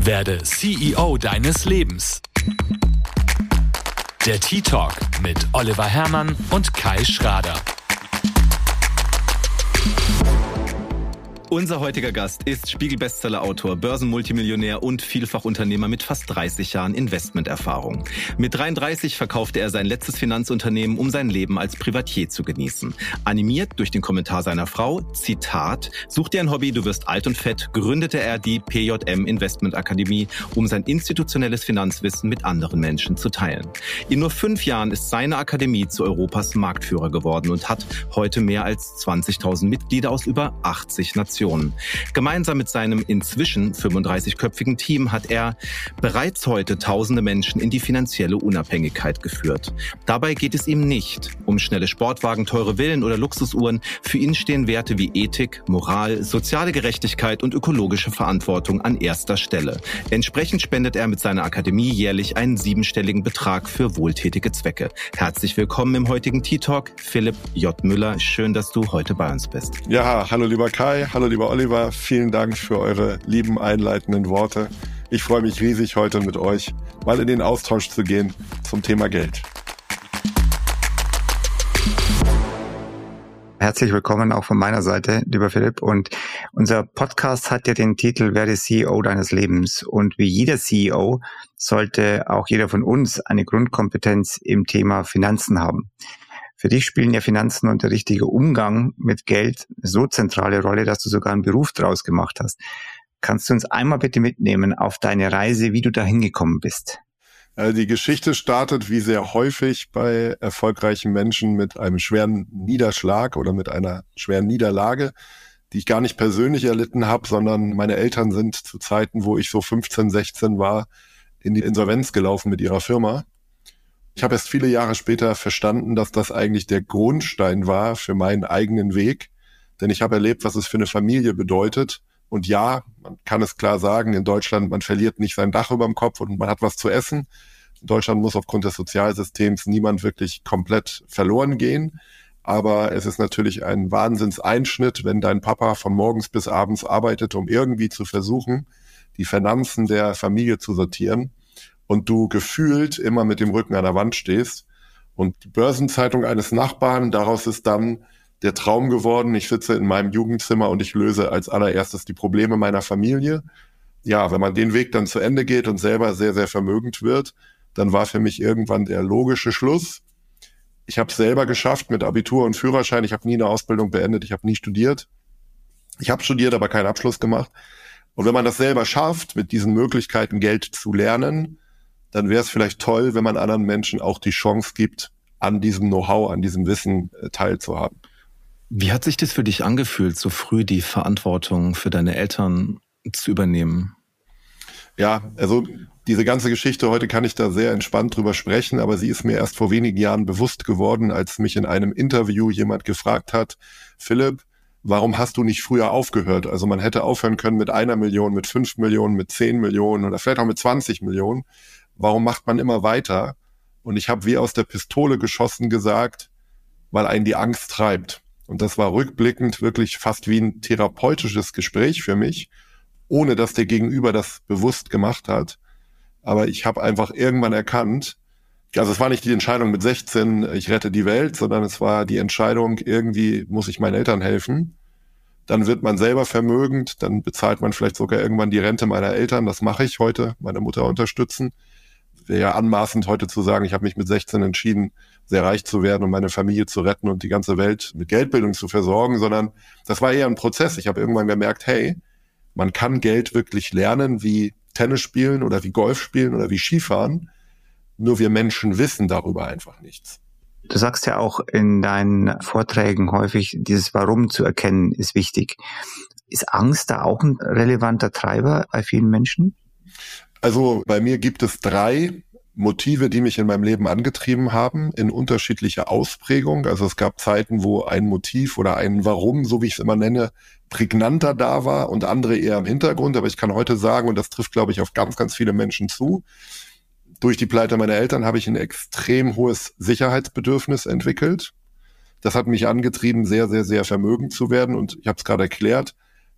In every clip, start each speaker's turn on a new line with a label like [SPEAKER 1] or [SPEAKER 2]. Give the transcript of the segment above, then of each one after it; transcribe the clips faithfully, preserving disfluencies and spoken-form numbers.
[SPEAKER 1] Werde C E O deines Lebens. Der Tea-Talk mit Oliver Herrmann und Kai Schrader.
[SPEAKER 2] Unser heutiger Gast ist Spiegel-Bestseller-Autor, Börsenmultimillionär und Vielfachunternehmer mit fast dreißig Jahren Investmenterfahrung. Mit dreiunddreißig verkaufte er sein letztes Finanzunternehmen, um sein Leben als Privatier zu genießen. Animiert durch den Kommentar seiner Frau, Zitat, such dir ein Hobby, du wirst alt und fett, gründete er die P J M Investment Akademie, um sein institutionelles Finanzwissen mit anderen Menschen zu teilen. In nur fünf Jahren ist seine Akademie zu Europas Marktführer geworden und hat heute mehr als zwanzigtausend Mitglieder aus über achtzig Nationen. Gemeinsam mit seinem inzwischen fünfunddreißigköpfigen Team hat er bereits heute tausende Menschen in die finanzielle Unabhängigkeit geführt. Dabei geht es ihm nicht um schnelle Sportwagen, teure Villen oder Luxusuhren. Für ihn stehen Werte wie Ethik, Moral, soziale Gerechtigkeit und ökologische Verantwortung an erster Stelle. Entsprechend spendet er mit seiner Akademie jährlich einen siebenstelligen Betrag für wohltätige Zwecke. Herzlich willkommen im heutigen Tea-Talk, Philipp J. Müller. Schön, dass du heute bei uns bist.
[SPEAKER 3] Ja, hallo lieber Kai, hallo lieber Oliver, vielen Dank für eure lieben einleitenden Worte. Ich freue mich riesig, heute mit euch mal in den Austausch zu gehen zum Thema Geld.
[SPEAKER 4] Herzlich willkommen auch von meiner Seite, lieber Philipp. Und unser Podcast hat ja den Titel Werde C E O deines Lebens. Und wie jeder C E O sollte auch jeder von uns eine Grundkompetenz im Thema Finanzen haben. Für dich spielen ja Finanzen und der richtige Umgang mit Geld eine so zentrale Rolle, dass du sogar einen Beruf draus gemacht hast. Kannst du uns einmal bitte mitnehmen auf deine Reise, wie du da hingekommen bist?
[SPEAKER 3] Die Geschichte startet wie sehr häufig bei erfolgreichen Menschen mit einem schweren Niederschlag oder mit einer schweren Niederlage, die ich gar nicht persönlich erlitten habe, sondern meine Eltern sind zu Zeiten, wo ich so fünfzehn, sechzehn war, in die Insolvenz gelaufen mit ihrer Firma. Ich habe erst viele Jahre später verstanden, dass das eigentlich der Grundstein war für meinen eigenen Weg. Denn ich habe erlebt, was es für eine Familie bedeutet. Und ja, man kann es klar sagen, in Deutschland, man verliert nicht sein Dach über dem Kopf und man hat was zu essen. In Deutschland muss aufgrund des Sozialsystems niemand wirklich komplett verloren gehen. Aber es ist natürlich ein Wahnsinnseinschnitt, wenn dein Papa von morgens bis abends arbeitet, um irgendwie zu versuchen, die Finanzen der Familie zu sortieren. Und du gefühlt immer mit dem Rücken an der Wand stehst. Und die Börsenzeitung eines Nachbarn, daraus ist dann der Traum geworden, ich sitze in meinem Jugendzimmer und ich löse als allererstes die Probleme meiner Familie. Ja, wenn man den Weg dann zu Ende geht und selber sehr, sehr vermögend wird, dann war für mich irgendwann der logische Schluss. Ich habe es selber geschafft mit Abitur und Führerschein. Ich habe nie eine Ausbildung beendet, ich habe nie studiert. Ich habe studiert, aber keinen Abschluss gemacht. Und wenn man das selber schafft, mit diesen Möglichkeiten Geld zu lernen, dann wäre es vielleicht toll, wenn man anderen Menschen auch die Chance gibt, an diesem Know-how, an diesem Wissen äh, teilzuhaben.
[SPEAKER 2] Wie hat sich das für dich angefühlt, so früh die Verantwortung für deine Eltern zu übernehmen?
[SPEAKER 3] Ja, also diese ganze Geschichte, heute kann ich da sehr entspannt drüber sprechen, aber sie ist mir erst vor wenigen Jahren bewusst geworden, als mich in einem Interview jemand gefragt hat, Philipp, warum hast du nicht früher aufgehört? Also man hätte aufhören können mit einer Million, mit fünf Millionen, mit zehn Millionen oder vielleicht auch mit zwanzig Millionen. Warum macht man immer weiter? Und ich habe wie aus der Pistole geschossen gesagt, weil einen die Angst treibt. Und das war rückblickend wirklich fast wie ein therapeutisches Gespräch für mich, ohne dass der Gegenüber das bewusst gemacht hat. Aber ich habe einfach irgendwann erkannt, also es war nicht die Entscheidung mit sechzehn, ich rette die Welt, sondern es war die Entscheidung, irgendwie muss ich meinen Eltern helfen. Dann wird man selber vermögend, dann bezahlt man vielleicht sogar irgendwann die Rente meiner Eltern. Das mache ich heute, meine Mutter unterstützen. Wäre ja anmaßend heute zu sagen, ich habe mich mit sechzehn entschieden, sehr reich zu werden und meine Familie zu retten und die ganze Welt mit Geldbildung zu versorgen, sondern das war eher ein Prozess. Ich habe irgendwann gemerkt, hey, man kann Geld wirklich lernen, wie Tennis spielen oder wie Golf spielen oder wie Skifahren. Nur wir Menschen wissen darüber einfach nichts.
[SPEAKER 4] Du sagst ja auch in deinen Vorträgen häufig, dieses Warum zu erkennen ist wichtig. Ist Angst da auch ein relevanter Treiber bei vielen Menschen?
[SPEAKER 3] Also bei mir gibt es drei Motive, die mich in meinem Leben angetrieben haben, in unterschiedlicher Ausprägung. Also es gab Zeiten, wo ein Motiv oder ein Warum, so wie ich es immer nenne, prägnanter da war und andere eher im Hintergrund. Aber ich kann heute sagen, und das trifft, glaube ich, auf ganz, ganz viele Menschen zu, durch die Pleite meiner Eltern habe ich ein extrem hohes Sicherheitsbedürfnis entwickelt. Das hat mich angetrieben, sehr, sehr, sehr vermögend zu werden. Und ich habe es gerade erklärt,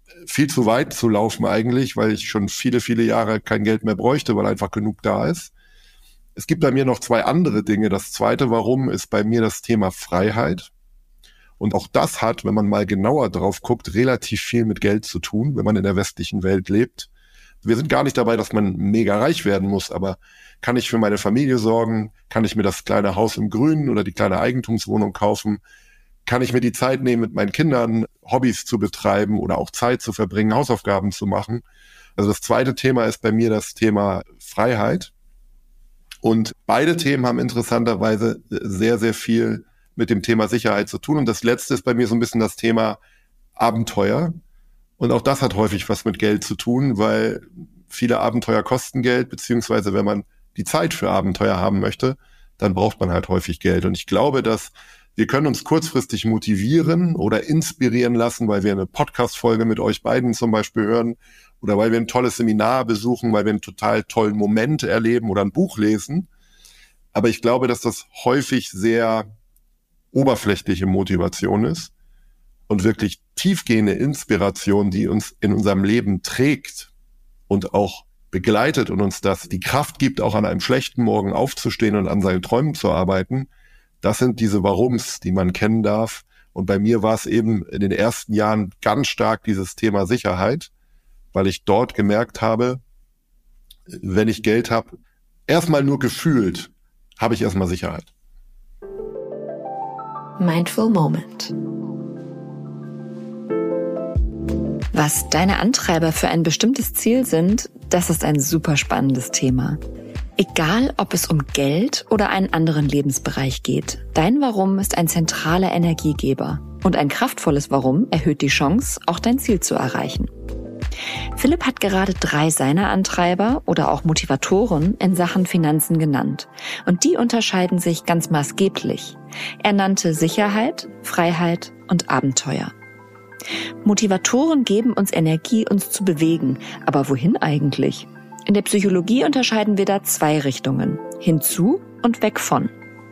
[SPEAKER 3] viel zu weit zu laufen eigentlich, weil ich schon viele, viele Jahre kein Geld mehr bräuchte, weil einfach genug da ist. Es gibt bei mir noch zwei andere Dinge. Das zweite Warum ist bei mir das Thema Freiheit. Und auch das hat, wenn man mal genauer drauf guckt, relativ viel mit Geld zu tun, wenn man in der westlichen Welt lebt. Wir sind gar nicht dabei, dass man mega reich werden muss, aber kann ich für meine Familie sorgen? Kann ich mir das kleine Haus im Grünen oder die kleine Eigentumswohnung kaufen? Kann ich mir die Zeit nehmen, mit meinen Kindern Hobbys zu betreiben oder auch Zeit zu verbringen, Hausaufgaben zu machen? Also das zweite Thema ist bei mir das Thema Freiheit. Und beide Themen haben interessanterweise sehr, sehr viel mit dem Thema Sicherheit zu tun. Und das letzte ist bei mir so ein bisschen das Thema Abenteuer. Und auch das hat häufig was mit Geld zu tun, weil viele Abenteuer kosten Geld, beziehungsweise wenn man die Zeit für Abenteuer haben möchte, dann braucht man halt häufig Geld. Und ich glaube, dass wir können uns kurzfristig motivieren oder inspirieren lassen, weil wir eine Podcast-Folge mit euch beiden zum Beispiel hören oder weil wir ein tolles Seminar besuchen, weil wir einen total tollen Moment erleben oder ein Buch lesen. Aber ich glaube, dass das häufig sehr oberflächliche Motivation ist und wirklich tiefgehende Inspiration, die uns in unserem Leben trägt und auch begleitet und uns das die Kraft gibt, auch an einem schlechten Morgen aufzustehen und an seinen Träumen zu arbeiten. Das sind diese Warums, die man kennen darf. Und bei mir war es eben in den ersten Jahren ganz stark dieses Thema Sicherheit, weil ich dort gemerkt habe, wenn ich Geld habe, erstmal nur gefühlt, habe ich erstmal Sicherheit.
[SPEAKER 5] Mindful Moment. Was deine Antreiber für ein bestimmtes Ziel sind, das ist ein super spannendes Thema. Egal, ob es um Geld oder einen anderen Lebensbereich geht, dein Warum ist ein zentraler Energiegeber. Und ein kraftvolles Warum erhöht die Chance, auch dein Ziel zu erreichen. Philipp hat gerade drei seiner Antreiber oder auch Motivatoren in Sachen Finanzen genannt. Und die unterscheiden sich ganz maßgeblich. Er nannte Sicherheit, Freiheit und Abenteuer. Motivatoren geben uns Energie, uns zu bewegen. Aber wohin eigentlich? In der Psychologie unterscheiden wir da zwei Richtungen. Hinzu und weg von.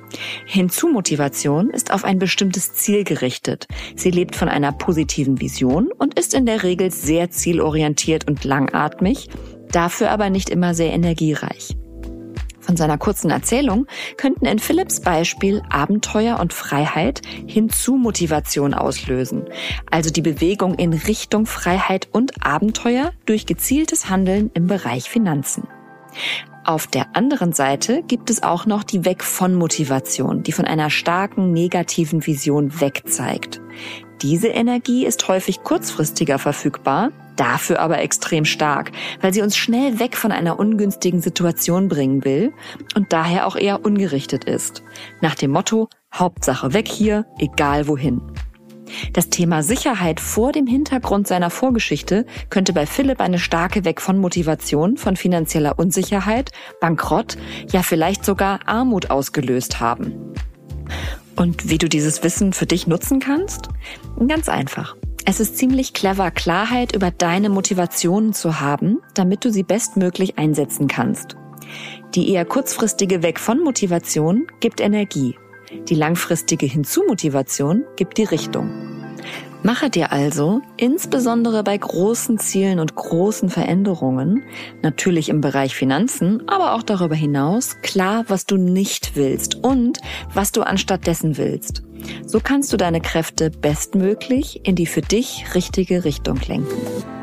[SPEAKER 5] Hinzu-Motivation ist auf ein bestimmtes Ziel gerichtet. Sie lebt von einer positiven Vision und ist in der Regel sehr zielorientiert und langatmig, dafür aber nicht immer sehr energiereich. Von seiner kurzen Erzählung könnten in Philipps Beispiel Abenteuer und Freiheit Hinzu-Motivation auslösen, also die Bewegung in Richtung Freiheit und Abenteuer durch gezieltes Handeln im Bereich Finanzen. Auf der anderen Seite gibt es auch noch die Weg-von-Motivation, die von einer starken negativen Vision wegzeigt. Diese Energie ist häufig kurzfristiger verfügbar, dafür aber extrem stark, weil sie uns schnell weg von einer ungünstigen Situation bringen will und daher auch eher ungerichtet ist. Nach dem Motto, Hauptsache weg hier, egal wohin. Das Thema Sicherheit vor dem Hintergrund seiner Vorgeschichte könnte bei Philipp eine starke Weg-von-Motivation von finanzieller Unsicherheit, Bankrott, ja vielleicht sogar Armut ausgelöst haben. Und wie du dieses Wissen für dich nutzen kannst? Ganz einfach. Es ist ziemlich clever, Klarheit über deine Motivationen zu haben, damit du sie bestmöglich einsetzen kannst. Die eher kurzfristige Weg-von-Motivation gibt Energie. Die langfristige Hinzu-Motivation gibt die Richtung. Mache dir also, insbesondere bei großen Zielen und großen Veränderungen, natürlich im Bereich Finanzen, aber auch darüber hinaus, klar, was du nicht willst und was du anstattdessen willst. So kannst du deine Kräfte bestmöglich in die für dich richtige Richtung lenken.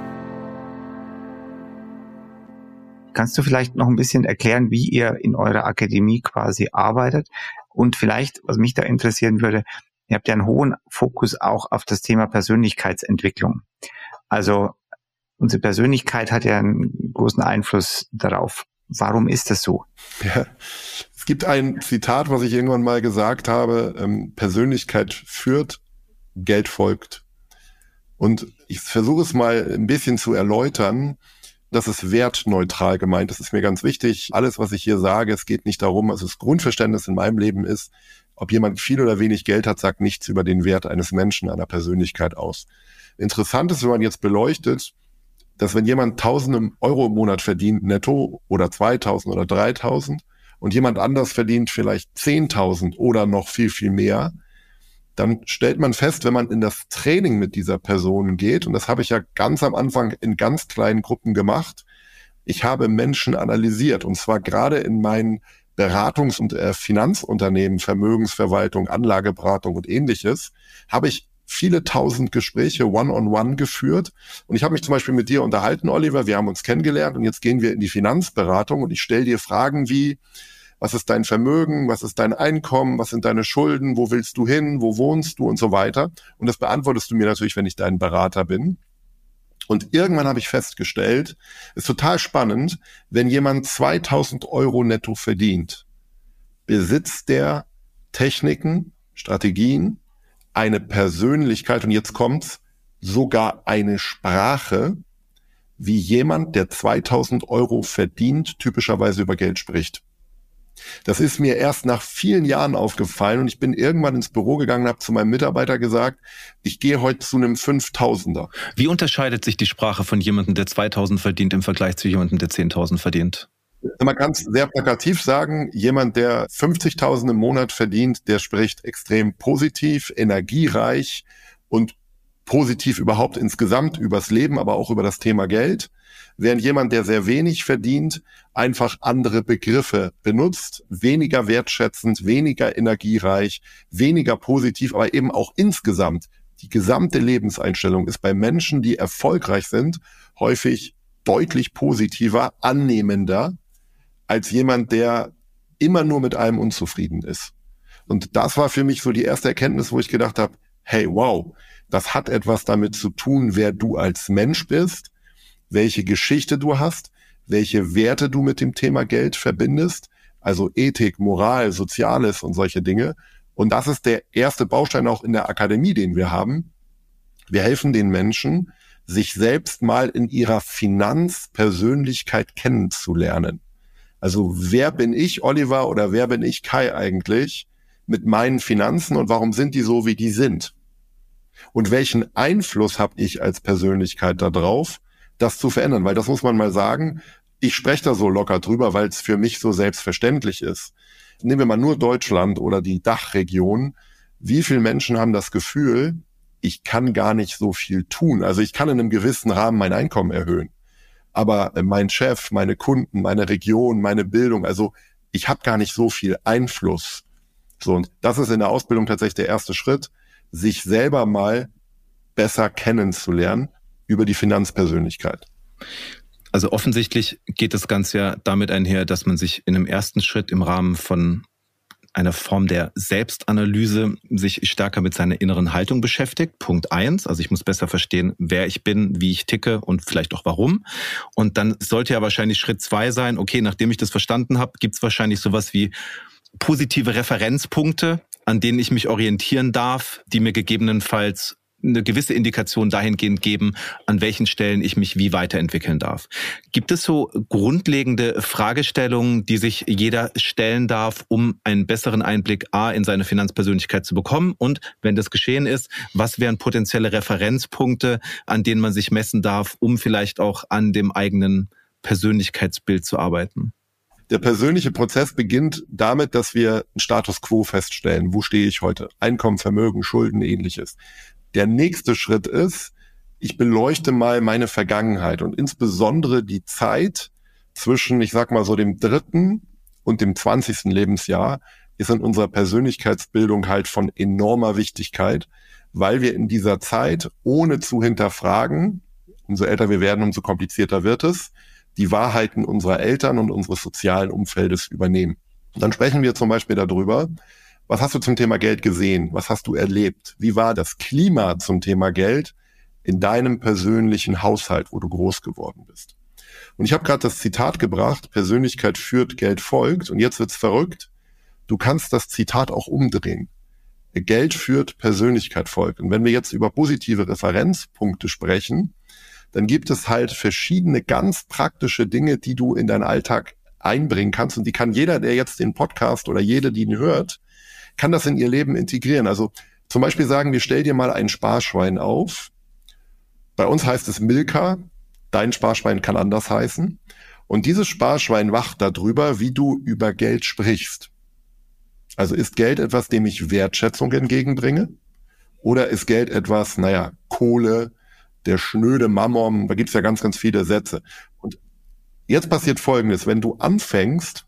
[SPEAKER 4] Kannst du vielleicht noch ein bisschen erklären, wie ihr in eurer Akademie quasi arbeitet? Und vielleicht, was mich da interessieren würde, ihr habt ja einen hohen Fokus auch auf das Thema Persönlichkeitsentwicklung. Also unsere Persönlichkeit hat ja einen großen Einfluss darauf. Warum ist das so?
[SPEAKER 3] Ja, es gibt ein Zitat, was ich irgendwann mal gesagt habe, ähm, Persönlichkeit führt, Geld folgt. Und ich versuche es mal ein bisschen zu erläutern. Das ist wertneutral gemeint. Das ist mir ganz wichtig. Alles, was ich hier sage, es geht nicht darum, also das Grundverständnis in meinem Leben ist, ob jemand viel oder wenig Geld hat, sagt nichts über den Wert eines Menschen, einer Persönlichkeit aus. Interessant ist, wenn man jetzt beleuchtet, dass wenn jemand tausende Euro im Monat verdient, netto, oder zweitausend oder dreitausend, und jemand anders verdient vielleicht zehntausend oder noch viel, viel mehr, dann stellt man fest, wenn man in das Training mit dieser Person geht, und das habe ich ja ganz am Anfang in ganz kleinen Gruppen gemacht, ich habe Menschen analysiert, und zwar gerade in meinen Beratungs- und äh, Finanzunternehmen, Vermögensverwaltung, Anlageberatung und ähnliches, habe ich viele tausend Gespräche one-on-one geführt. Und ich habe mich zum Beispiel mit dir unterhalten, Oliver, wir haben uns kennengelernt und jetzt gehen wir in die Finanzberatung und ich stelle dir Fragen wie, was ist dein Vermögen, was ist dein Einkommen, was sind deine Schulden, wo willst du hin, wo wohnst du und so weiter. Und das beantwortest du mir natürlich, wenn ich dein Berater bin. Und irgendwann habe ich festgestellt, ist total spannend, wenn jemand zweitausend Euro netto verdient, besitzt der Techniken, Strategien, eine Persönlichkeit, und jetzt kommt's, sogar eine Sprache, wie jemand, der zweitausend Euro verdient, typischerweise über Geld spricht. Das ist mir erst nach vielen Jahren aufgefallen und ich bin irgendwann ins Büro gegangen und habe zu meinem Mitarbeiter gesagt, ich gehe heute zu einem fünftausender.
[SPEAKER 2] Wie unterscheidet sich die Sprache von jemandem, der zweitausend verdient, im Vergleich zu jemandem, der zehntausend verdient?
[SPEAKER 3] Man kann es sehr plakativ sagen, jemand, der fünfzigtausend im Monat verdient, der spricht extrem positiv, energiereich und positiv überhaupt insgesamt übers Leben, aber auch über das Thema Geld. Während jemand, der sehr wenig verdient, einfach andere Begriffe benutzt, weniger wertschätzend, weniger energiereich, weniger positiv, aber eben auch insgesamt. Die gesamte Lebenseinstellung ist bei Menschen, die erfolgreich sind, häufig deutlich positiver, annehmender, als jemand, der immer nur mit allem unzufrieden ist. Und das war für mich so die erste Erkenntnis, wo ich gedacht habe, hey, wow, das hat etwas damit zu tun, wer du als Mensch bist, welche Geschichte du hast, welche Werte du mit dem Thema Geld verbindest, also Ethik, Moral, Soziales und solche Dinge. Und das ist der erste Baustein auch in der Akademie, den wir haben. Wir helfen den Menschen, sich selbst mal in ihrer Finanzpersönlichkeit kennenzulernen. Also wer bin ich, Oliver, oder wer bin ich, Kai, eigentlich mit meinen Finanzen und warum sind die so, wie die sind? Und welchen Einfluss habe ich als Persönlichkeit da drauf, das zu verändern? Weil das muss man mal sagen, ich spreche da so locker drüber, weil es für mich so selbstverständlich ist. Nehmen wir mal nur Deutschland oder die Dachregion. Wie viele Menschen haben das Gefühl, ich kann gar nicht so viel tun? Also ich kann in einem gewissen Rahmen mein Einkommen erhöhen. Aber mein Chef, meine Kunden, meine Region, meine Bildung, also ich habe gar nicht so viel Einfluss. So, und das ist in der Ausbildung tatsächlich der erste Schritt, sich selber mal besser kennenzulernen über die Finanzpersönlichkeit.
[SPEAKER 2] Also offensichtlich geht das Ganze ja damit einher, dass man sich in einem ersten Schritt im Rahmen von einer Form der Selbstanalyse sich stärker mit seiner inneren Haltung beschäftigt. Punkt eins. Also ich muss besser verstehen, wer ich bin, wie ich ticke und vielleicht auch warum. Und dann sollte ja wahrscheinlich Schritt zwei sein, okay, nachdem ich das verstanden habe, gibt es wahrscheinlich sowas wie positive Referenzpunkte, an denen ich mich orientieren darf, die mir gegebenenfalls eine gewisse Indikation dahingehend geben, an welchen Stellen ich mich wie weiterentwickeln darf. Gibt es so grundlegende Fragestellungen, die sich jeder stellen darf, um einen besseren Einblick A in seine Finanzpersönlichkeit zu bekommen? Und wenn das geschehen ist, was wären potenzielle Referenzpunkte, an denen man sich messen darf, um vielleicht auch an dem eigenen Persönlichkeitsbild zu arbeiten?
[SPEAKER 3] Der persönliche Prozess beginnt damit, dass wir einen Status quo feststellen. Wo stehe ich heute? Einkommen, Vermögen, Schulden, ähnliches. Der nächste Schritt ist, ich beleuchte mal meine Vergangenheit und insbesondere die Zeit zwischen, ich sag mal so, dem dritten und dem zwanzigsten Lebensjahr ist in unserer Persönlichkeitsbildung halt von enormer Wichtigkeit, weil wir in dieser Zeit, ohne zu hinterfragen, umso älter wir werden, umso komplizierter wird es, die Wahrheiten unserer Eltern und unseres sozialen Umfeldes übernehmen. Und dann sprechen wir zum Beispiel darüber, was hast du zum Thema Geld gesehen? Was hast du erlebt? Wie war das Klima zum Thema Geld in deinem persönlichen Haushalt, wo du groß geworden bist? Und ich habe gerade das Zitat gebracht, Persönlichkeit führt, Geld folgt. Und jetzt wird's verrückt. Du kannst das Zitat auch umdrehen. Geld führt, Persönlichkeit folgt. Und wenn wir jetzt über positive Referenzpunkte sprechen, dann gibt es halt verschiedene ganz praktische Dinge, die du in deinen Alltag einbringen kannst. Und die kann jeder, der jetzt den Podcast oder jede, die ihn hört, kann das in ihr Leben integrieren. Also zum Beispiel sagen wir, stell dir mal ein Sparschwein auf. Bei uns heißt es Milka. Dein Sparschwein kann anders heißen. Und dieses Sparschwein wacht darüber, wie du über Geld sprichst. Also ist Geld etwas, dem ich Wertschätzung entgegenbringe? Oder ist Geld etwas, naja, Kohle, der schnöde Mammon, da gibt's ja ganz, ganz viele Sätze. Und jetzt passiert Folgendes, wenn du anfängst,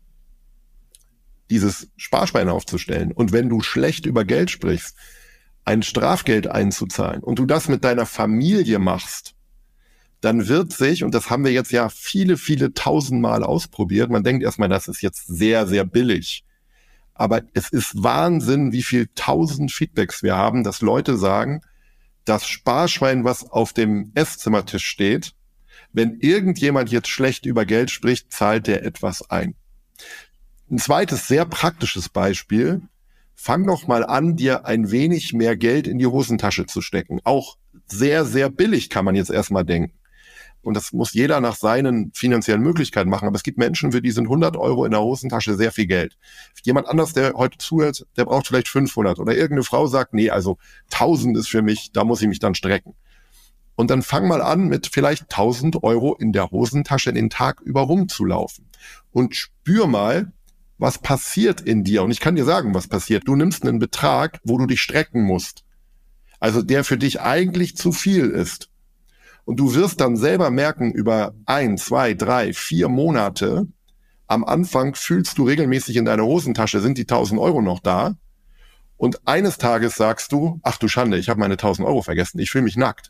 [SPEAKER 3] dieses Sparschwein aufzustellen und wenn du schlecht über Geld sprichst, ein Strafgeld einzuzahlen und du das mit deiner Familie machst, dann wird sich, und das haben wir jetzt ja viele, viele tausendmal ausprobiert, man denkt erstmal, das ist jetzt sehr, sehr billig. Aber es ist Wahnsinn, wie viel tausend Feedbacks wir haben, dass Leute sagen, das Sparschwein, was auf dem Esszimmertisch steht, wenn irgendjemand jetzt schlecht über Geld spricht, zahlt der etwas ein. Ein zweites, sehr praktisches Beispiel. Fang doch mal an, dir ein wenig mehr Geld in die Hosentasche zu stecken. Auch sehr, sehr billig kann man jetzt erstmal denken. Und das muss jeder nach seinen finanziellen Möglichkeiten machen. Aber es gibt Menschen, für die sind hundert Euro in der Hosentasche sehr viel Geld. Jemand anders, der heute zuhört, der braucht vielleicht fünfhundert. Oder irgendeine Frau sagt, nee, also tausend ist für mich, da muss ich mich dann strecken. Und dann fang mal an, mit vielleicht tausend Euro in der Hosentasche den Tag über rumzulaufen. Und spür mal, was passiert in dir. Und ich kann dir sagen, was passiert. Du nimmst einen Betrag, wo du dich strecken musst. Also der für dich eigentlich zu viel ist. Und du wirst dann selber merken, über ein, zwei, drei, vier Monate, am Anfang fühlst du regelmäßig in deiner Hosentasche, sind die tausend Euro noch da? Und eines Tages sagst du, ach du Schande, ich habe meine tausend Euro vergessen, ich fühle mich nackt.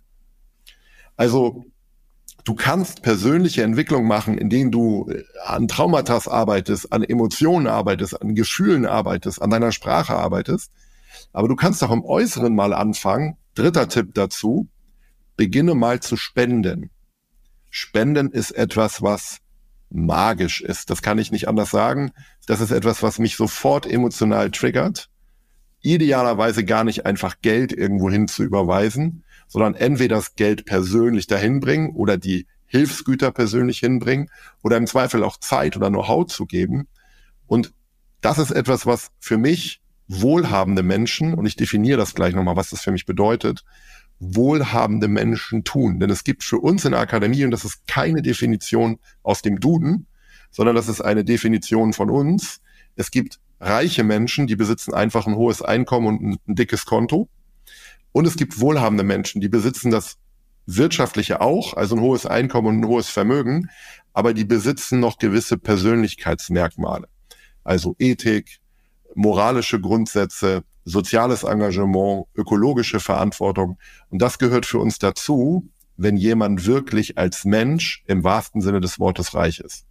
[SPEAKER 3] Also du kannst persönliche Entwicklung machen, indem du an Traumata arbeitest, an Emotionen arbeitest, an Gefühlen arbeitest, an deiner Sprache arbeitest. Aber du kannst auch im Äußeren mal anfangen. Dritter Tipp dazu, beginne mal zu spenden. Spenden ist etwas, was magisch ist. Das kann ich nicht anders sagen. Das ist etwas, was mich sofort emotional triggert. Idealerweise gar nicht einfach Geld irgendwo hin zu überweisen, sondern entweder das Geld persönlich dahin bringen oder die Hilfsgüter persönlich hinbringen oder im Zweifel auch Zeit oder Know-how zu geben. Und das ist etwas, was für mich wohlhabende Menschen, und ich definiere das gleich nochmal, was das für mich bedeutet, wohlhabende Menschen tun. Denn es gibt für uns in der Akademie, und das ist keine Definition aus dem Duden, sondern das ist eine Definition von uns, es gibt reiche Menschen, die besitzen einfach ein hohes Einkommen und ein, ein dickes Konto. Und es gibt wohlhabende Menschen, die besitzen das Wirtschaftliche auch, also ein hohes Einkommen und ein hohes Vermögen, aber die besitzen noch gewisse Persönlichkeitsmerkmale. Also Ethik, moralische Grundsätze, soziales Engagement, ökologische Verantwortung. Und das gehört für uns dazu, wenn jemand wirklich als Mensch im wahrsten Sinne des Wortes reich ist.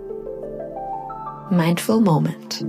[SPEAKER 5] Mindful Moment.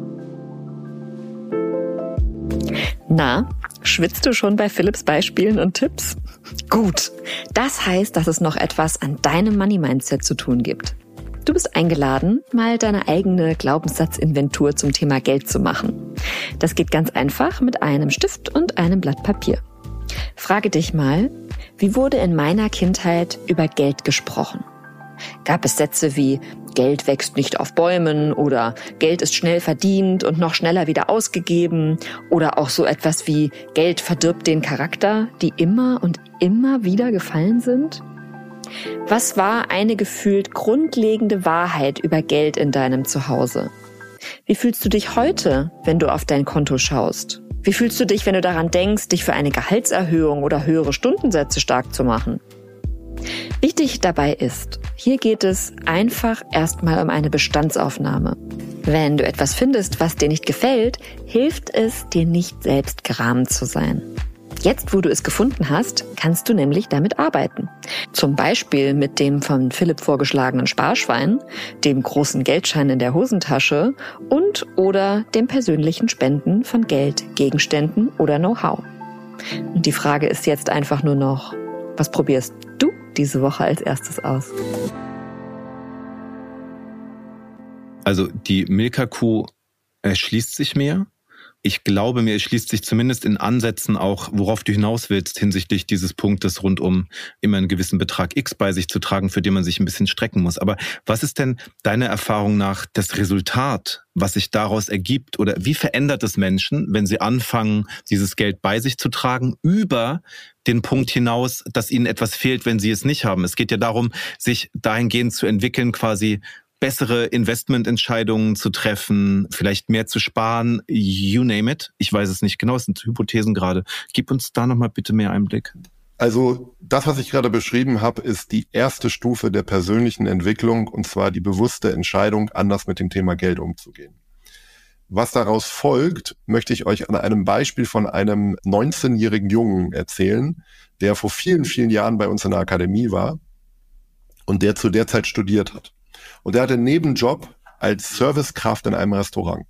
[SPEAKER 5] Na, schwitzt du schon bei Philipps Beispielen und Tipps? Gut, das heißt, dass es noch etwas an deinem Money-Mindset zu tun gibt. Du bist eingeladen, mal deine eigene Glaubenssatzinventur zum Thema Geld zu machen. Das geht ganz einfach mit einem Stift und einem Blatt Papier. Frage dich mal, wie wurde in meiner Kindheit über Geld gesprochen? Gab es Sätze wie Geld wächst nicht auf Bäumen oder Geld ist schnell verdient und noch schneller wieder ausgegeben oder auch so etwas wie Geld verdirbt den Charakter, die immer und immer wieder gefallen sind? Was war eine gefühlt grundlegende Wahrheit über Geld in deinem Zuhause? Wie fühlst du dich heute, wenn du auf dein Konto schaust? Wie fühlst du dich, wenn du daran denkst, dich für eine Gehaltserhöhung oder höhere Stundensätze stark zu machen? Wichtig dabei ist, hier geht es einfach erstmal um eine Bestandsaufnahme. Wenn du etwas findest, was dir nicht gefällt, hilft es, dir nicht selbst gram zu sein. Jetzt, wo du es gefunden hast, kannst du nämlich damit arbeiten. Zum Beispiel mit dem von Philipp vorgeschlagenen Sparschwein, dem großen Geldschein in der Hosentasche und oder dem persönlichen Spenden von Geld, Gegenständen oder Know-how. Und die Frage ist jetzt einfach nur noch, was probierst du diese Woche als erstes aus?
[SPEAKER 2] Also die Milka-Kuh erschließt sich mir. Ich glaube, mir erschließt sich zumindest in Ansätzen auch, worauf du hinaus willst, hinsichtlich dieses Punktes rund um immer einen gewissen Betrag X bei sich zu tragen, für den man sich ein bisschen strecken muss. Aber was ist denn deiner Erfahrung nach das Resultat, was sich daraus ergibt? Oder wie verändert es Menschen, wenn sie anfangen, dieses Geld bei sich zu tragen, über den Punkt hinaus, dass ihnen etwas fehlt, wenn sie es nicht haben? Es geht ja darum, sich dahingehend zu entwickeln, quasi bessere Investmententscheidungen zu treffen, vielleicht mehr zu sparen, you name it. Ich weiß es nicht genau, es sind Hypothesen gerade. Gib uns da nochmal bitte mehr Einblick.
[SPEAKER 3] Also das, was ich gerade beschrieben habe, ist die erste Stufe der persönlichen Entwicklung, und zwar die bewusste Entscheidung, anders mit dem Thema Geld umzugehen. Was daraus folgt, möchte ich euch an einem Beispiel von einem neunzehnjährigen Jungen erzählen, der vor vielen, vielen Jahren bei uns in der Akademie war und der zu der Zeit studiert hat. Und der hatte einen Nebenjob als Servicekraft in einem Restaurant.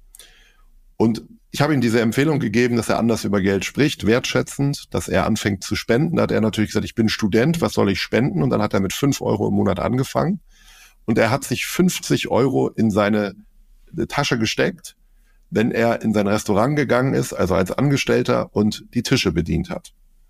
[SPEAKER 3] Und ich habe ihm diese Empfehlung gegeben, dass er anders über Geld spricht, wertschätzend, dass er anfängt zu spenden. Da hat er natürlich gesagt, ich bin Student, was soll ich spenden? Und dann hat er mit fünf Euro im Monat angefangen. Und er hat sich fünfzig Euro in seine Tasche gesteckt, wenn er in sein Restaurant gegangen ist, also als Angestellter, und die Tische bedient hat.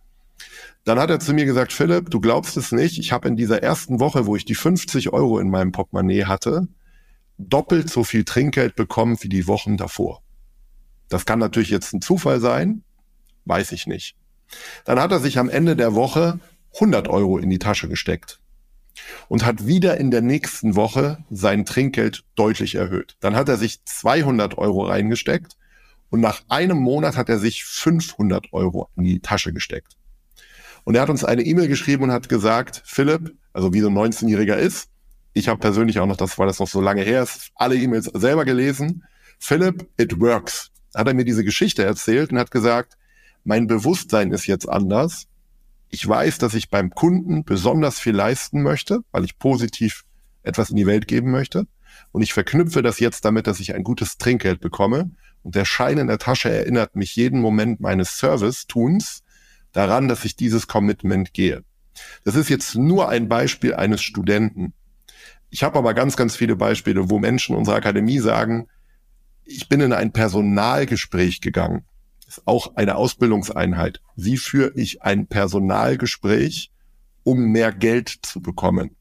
[SPEAKER 3] Dann hat er zu mir gesagt, Philipp, du glaubst es nicht, ich habe in dieser ersten Woche, wo ich die fünfzig Euro in meinem Portemonnaie hatte, doppelt so viel Trinkgeld bekommen wie die Wochen davor. Das kann natürlich jetzt ein Zufall sein, weiß ich nicht. Dann hat er sich am Ende der Woche hundert Euro in die Tasche gesteckt und hat wieder in der nächsten Woche sein Trinkgeld deutlich erhöht. Dann hat er sich zweihundert Euro reingesteckt und nach einem Monat hat er sich fünfhundert Euro in die Tasche gesteckt. Und er hat uns eine E-Mail geschrieben und hat gesagt, Philipp, also wie so ein neunzehnjähriger ist, ich habe persönlich auch noch, das war das noch so lange her, ist, alle E-Mails selber gelesen, Philipp, it works. Hat er mir diese Geschichte erzählt und hat gesagt, mein Bewusstsein ist jetzt anders. Ich weiß, dass ich beim Kunden besonders viel leisten möchte, weil ich positiv etwas in die Welt geben möchte. Und ich verknüpfe das jetzt damit, dass ich ein gutes Trinkgeld bekomme. Und der Schein in der Tasche erinnert mich jeden Moment meines Service-Tuns daran, dass ich dieses Commitment gehe. Das ist jetzt nur ein Beispiel eines Studenten. Ich habe aber ganz, ganz viele Beispiele, wo Menschen unserer Akademie sagen, ich bin in ein Personalgespräch gegangen. Das ist auch eine Ausbildungseinheit. Wie führe ich ein Personalgespräch, um mehr Geld zu bekommen?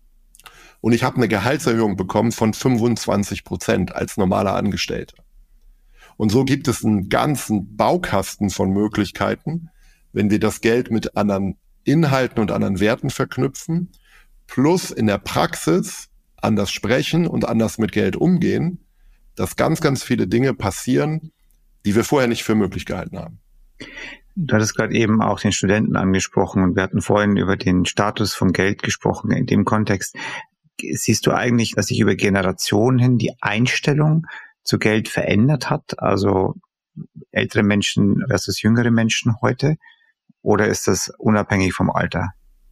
[SPEAKER 3] Und ich habe eine Gehaltserhöhung bekommen von fünfundzwanzig Prozent als normaler Angestellter. Und so gibt es einen ganzen Baukasten von Möglichkeiten, wenn wir das Geld mit anderen Inhalten und anderen Werten verknüpfen, plus in der Praxis anders sprechen und anders mit Geld umgehen, dass ganz, ganz viele Dinge passieren, die wir vorher nicht für möglich gehalten haben.
[SPEAKER 4] Du hattest gerade eben auch den Studenten angesprochen und wir hatten vorhin über den Status von Geld gesprochen. In dem Kontext siehst du eigentlich, dass sich über Generationen hin die Einstellung zu Geld verändert hat? Also ältere Menschen versus jüngere Menschen heute? Oder ist das unabhängig vom Alter?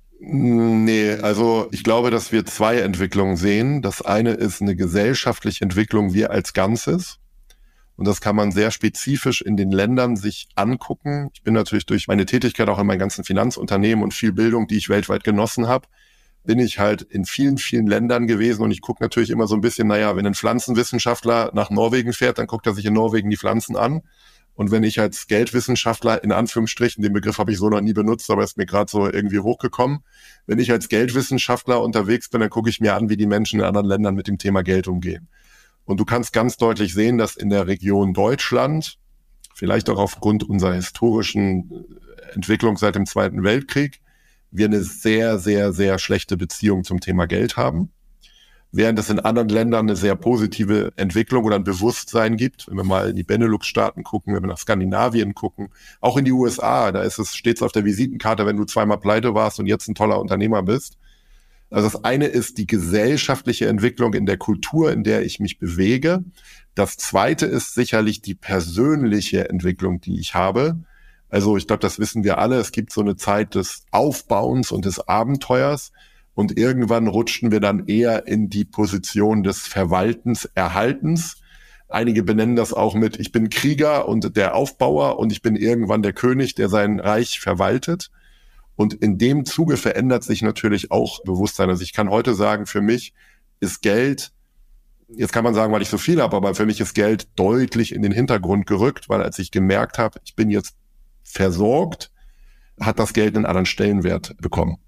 [SPEAKER 3] Nee, also ich glaube, dass wir zwei Entwicklungen sehen. Das eine ist eine gesellschaftliche Entwicklung, wir als Ganzes. Und das kann man sehr spezifisch in den Ländern sich angucken. Ich bin natürlich durch meine Tätigkeit auch in meinen ganzen Finanzunternehmen und viel Bildung, die ich weltweit genossen habe, bin ich halt in vielen, vielen Ländern gewesen. Und ich gucke natürlich immer so ein bisschen, naja, wenn ein Pflanzenwissenschaftler nach Norwegen fährt, dann guckt er sich in Norwegen die Pflanzen an. Und wenn ich als Geldwissenschaftler, in Anführungsstrichen, den Begriff habe ich so noch nie benutzt, aber ist mir gerade so irgendwie hochgekommen, wenn ich als Geldwissenschaftler unterwegs bin, dann gucke ich mir an, wie die Menschen in anderen Ländern mit dem Thema Geld umgehen. Und du kannst ganz deutlich sehen, dass in der Region Deutschland, vielleicht auch aufgrund unserer historischen Entwicklung seit dem Zweiten Weltkrieg, wir eine sehr, sehr, sehr schlechte Beziehung zum Thema Geld haben. Während es in anderen Ländern eine sehr positive Entwicklung oder ein Bewusstsein gibt, wenn wir mal in die Benelux-Staaten gucken, wenn wir nach Skandinavien gucken, auch in die U S A, da ist es stets auf der Visitenkarte, wenn du zweimal pleite warst und jetzt ein toller Unternehmer bist. Also das eine ist die gesellschaftliche Entwicklung in der Kultur, in der ich mich bewege. Das zweite ist sicherlich die persönliche Entwicklung, die ich habe. Also ich glaube, das wissen wir alle, es gibt so eine Zeit des Aufbauens und des Abenteuers. Und irgendwann rutschten wir dann eher in die Position des Verwaltens, Erhaltens. Einige benennen das auch mit, ich bin Krieger und der Aufbauer und ich bin irgendwann der König, der sein Reich verwaltet. Und in dem Zuge verändert sich natürlich auch Bewusstsein. Also ich kann heute sagen, für mich ist Geld, jetzt kann man sagen, weil ich so viel habe, aber für mich ist Geld deutlich in den Hintergrund gerückt, weil als ich gemerkt habe, ich bin jetzt versorgt, hat das Geld einen anderen Stellenwert bekommen.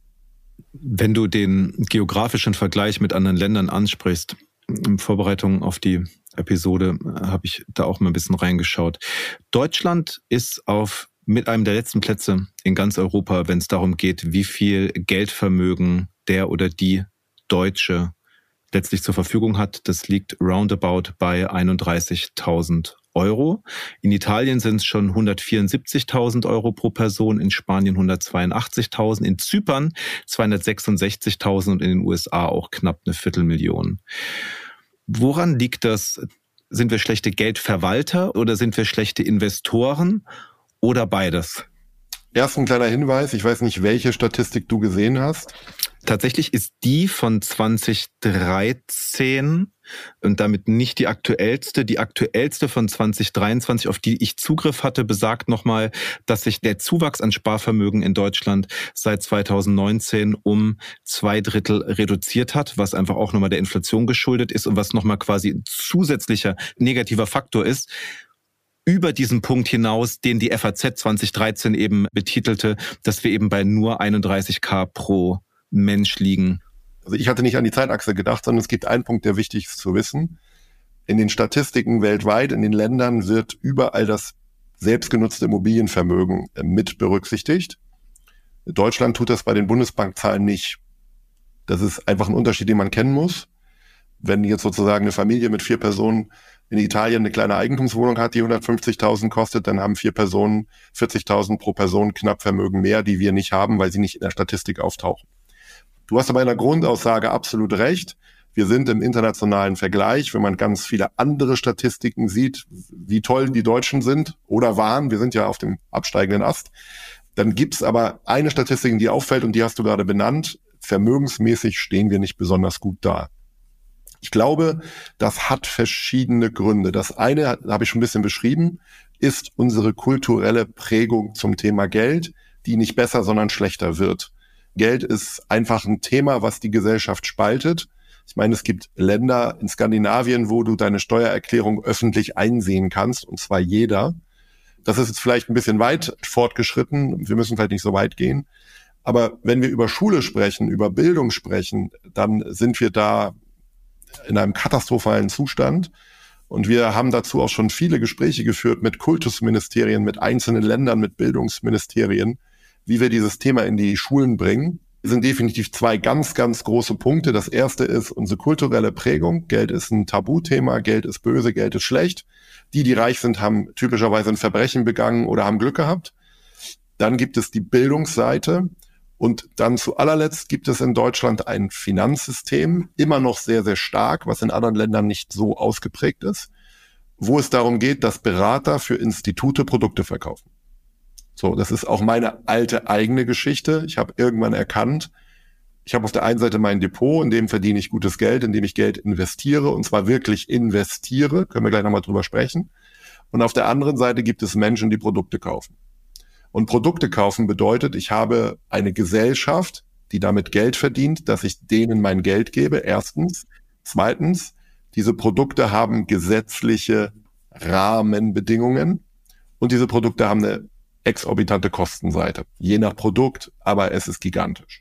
[SPEAKER 2] Wenn du den geografischen Vergleich mit anderen Ländern ansprichst, in Vorbereitung auf die Episode habe ich da auch mal ein bisschen reingeschaut. Deutschland ist auf mit einem der letzten Plätze in ganz Europa, wenn es darum geht, wie viel Geldvermögen der oder die Deutsche letztlich zur Verfügung hat, das liegt roundabout bei einunddreißigtausend Euro. In Italien sind es schon hundertvierundsiebzigtausend Euro pro Person, in Spanien hundertzweiundachtzigtausend, in Zypern zweihundertsechsundsechzigtausend und in den U S A auch knapp eine Viertelmillion. Woran liegt das? Sind wir schlechte Geldverwalter oder sind wir schlechte Investoren oder beides?
[SPEAKER 3] Erst ein kleiner Hinweis, ich weiß nicht, welche Statistik du gesehen hast.
[SPEAKER 2] Tatsächlich ist die von zwanzig dreizehn und damit nicht die aktuellste. Die aktuellste von zwanzig dreiundzwanzig, auf die ich Zugriff hatte, besagt nochmal, dass sich der Zuwachs an Sparvermögen in Deutschland seit zweitausendneunzehn um zwei Drittel reduziert hat, was einfach auch nochmal der Inflation geschuldet ist und was nochmal quasi ein zusätzlicher negativer Faktor ist. Über diesen Punkt hinaus, den die F A Z zwanzig dreizehn eben betitelte, dass wir eben bei nur einunddreißigtausend pro Mensch liegen.
[SPEAKER 3] Also ich hatte nicht an die Zeitachse gedacht, sondern es gibt einen Punkt, der wichtig ist zu wissen. In den Statistiken weltweit, in den Ländern wird überall das selbstgenutzte Immobilienvermögen mit berücksichtigt. Deutschland tut das bei den Bundesbankzahlen nicht. Das ist einfach ein Unterschied, den man kennen muss. Wenn jetzt sozusagen eine Familie mit vier Personen in Italien eine kleine Eigentumswohnung hat, die hundertfünfzigtausend kostet, dann haben vier Personen vierzigtausend pro Person knapp Vermögen mehr, die wir nicht haben, weil sie nicht in der Statistik auftauchen. Du hast aber in der Grundaussage absolut recht. Wir sind im internationalen Vergleich, wenn man ganz viele andere Statistiken sieht, wie toll die Deutschen sind oder waren, wir sind ja auf dem absteigenden Ast, dann gibt's aber eine Statistik, die auffällt und die hast du gerade benannt. Vermögensmäßig stehen wir nicht besonders gut da. Ich glaube, das hat verschiedene Gründe. Das eine, habe ich schon ein bisschen beschrieben, ist unsere kulturelle Prägung zum Thema Geld, die nicht besser, sondern schlechter wird. Geld ist einfach ein Thema, was die Gesellschaft spaltet. Ich meine, es gibt Länder in Skandinavien, wo du deine Steuererklärung öffentlich einsehen kannst, und zwar jeder. Das ist jetzt vielleicht ein bisschen weit fortgeschritten. Wir müssen vielleicht nicht so weit gehen. Aber wenn wir über Schule sprechen, über Bildung sprechen, dann sind wir da in einem katastrophalen Zustand. Und wir haben dazu auch schon viele Gespräche geführt mit Kultusministerien, mit einzelnen Ländern, mit Bildungsministerien, wie wir dieses Thema in die Schulen bringen. Es sind definitiv zwei ganz, ganz große Punkte. Das erste ist unsere kulturelle Prägung. Geld ist ein Tabuthema, Geld ist böse, Geld ist schlecht. Die, die reich sind, haben typischerweise ein Verbrechen begangen oder haben Glück gehabt. Dann gibt es die Bildungsseite. Und dann zu allerletzt gibt es in Deutschland ein Finanzsystem, immer noch sehr, sehr stark, was in anderen Ländern nicht so ausgeprägt ist, wo es darum geht, dass Berater für Institute Produkte verkaufen. So, das ist auch meine alte eigene Geschichte. Ich habe irgendwann erkannt, ich habe auf der einen Seite mein Depot, in dem verdiene ich gutes Geld, in dem ich Geld investiere, und zwar wirklich investiere, können wir gleich nochmal drüber sprechen. Und auf der anderen Seite gibt es Menschen, die Produkte kaufen. Und Produkte kaufen bedeutet, ich habe eine Gesellschaft, die damit Geld verdient, dass ich denen mein Geld gebe, erstens. Zweitens, diese Produkte haben gesetzliche Rahmenbedingungen und diese Produkte haben eine exorbitante Kostenseite. Je nach Produkt, aber es ist gigantisch.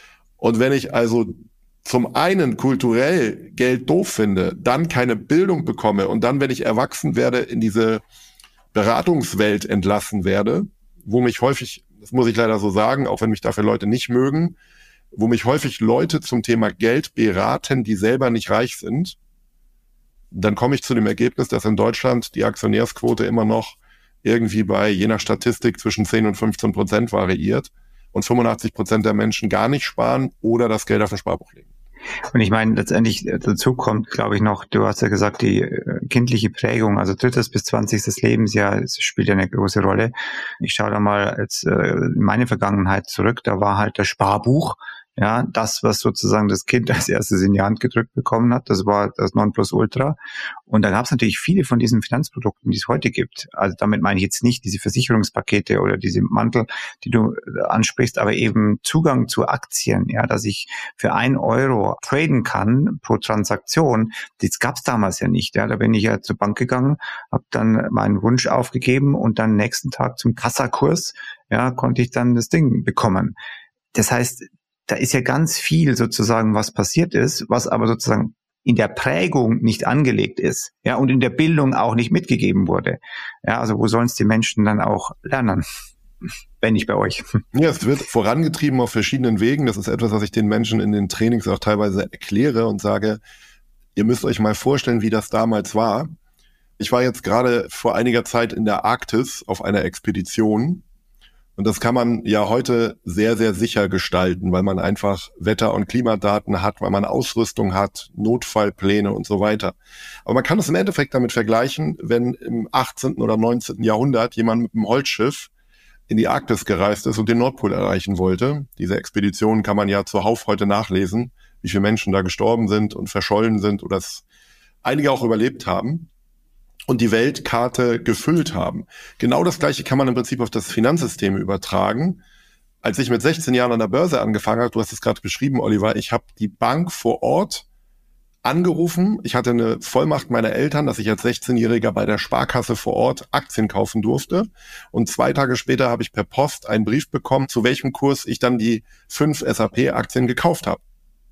[SPEAKER 3] Und wenn ich also zum einen kulturell Geld doof finde, dann keine Bildung bekomme und dann, wenn ich erwachsen werde, in diese Beratungswelt entlassen werde, wo mich häufig, das muss ich leider so sagen, auch wenn mich dafür Leute nicht mögen, wo mich häufig Leute zum Thema Geld beraten, die selber nicht reich sind, dann komme ich zu dem Ergebnis, dass in Deutschland die Aktionärsquote immer noch irgendwie bei, je nach Statistik, zwischen zehn und fünfzehn Prozent variiert und fünfundachtzig Prozent der Menschen gar nicht sparen oder das Geld auf ein Sparbuch legen.
[SPEAKER 4] Und ich meine, letztendlich dazu kommt, glaube ich, noch, du hast ja gesagt, die kindliche Prägung, also drittes bis zwanzigstes Lebensjahr, das spielt ja eine große Rolle. Ich schaue da mal jetzt in meine Vergangenheit zurück, da war halt das Sparbuch, ja, das, was sozusagen das Kind als erstes in die Hand gedrückt bekommen hat, das war das Nonplusultra. Und da gab es natürlich viele von diesen Finanzprodukten, die es heute gibt. Also damit meine ich jetzt nicht diese Versicherungspakete oder diese Mantel, die du ansprichst, aber eben Zugang zu Aktien, ja, dass ich für ein Euro traden kann pro Transaktion. Das gab es damals ja nicht. Ja, da bin ich ja zur Bank gegangen, habe dann meinen Wunsch aufgegeben und dann nächsten Tag zum Kassakurs, ja, konnte ich dann das Ding bekommen. Das heißt, da ist ja ganz viel sozusagen, was passiert ist, was aber sozusagen in der Prägung nicht angelegt ist, ja, und in der Bildung auch nicht mitgegeben wurde. Ja, also wo sollen es die Menschen dann auch lernen? wenn nicht bei euch.
[SPEAKER 3] Ja, es wird vorangetrieben auf verschiedenen Wegen. Das ist etwas, was ich den Menschen in den Trainings auch teilweise erkläre und sage, ihr müsst euch mal vorstellen, wie das damals war. Ich war jetzt gerade vor einiger Zeit in der Arktis auf einer Expedition. Und das kann man ja heute sehr, sehr sicher gestalten, weil man einfach Wetter- und Klimadaten hat, weil man Ausrüstung hat, Notfallpläne und so weiter. Aber man kann es im Endeffekt damit vergleichen, wenn im achtzehnten oder neunzehnten Jahrhundert jemand mit einem Holzschiff in die Arktis gereist ist und den Nordpol erreichen wollte. Diese Expeditionen kann man ja zuhauf heute nachlesen, wie viele Menschen da gestorben sind und verschollen sind oder es einige auch überlebt haben und die Weltkarte gefüllt haben. Genau das Gleiche kann man im Prinzip auf das Finanzsystem übertragen. Als ich mit sechzehn Jahren an der Börse angefangen habe, du hast es gerade beschrieben, Oliver, ich habe die Bank vor Ort angerufen. Ich hatte eine Vollmacht meiner Eltern, dass ich als sechzehnjähriger bei der Sparkasse vor Ort Aktien kaufen durfte. Und zwei Tage später habe ich per Post einen Brief bekommen, zu welchem Kurs ich dann die fünf S A P-Aktien gekauft habe.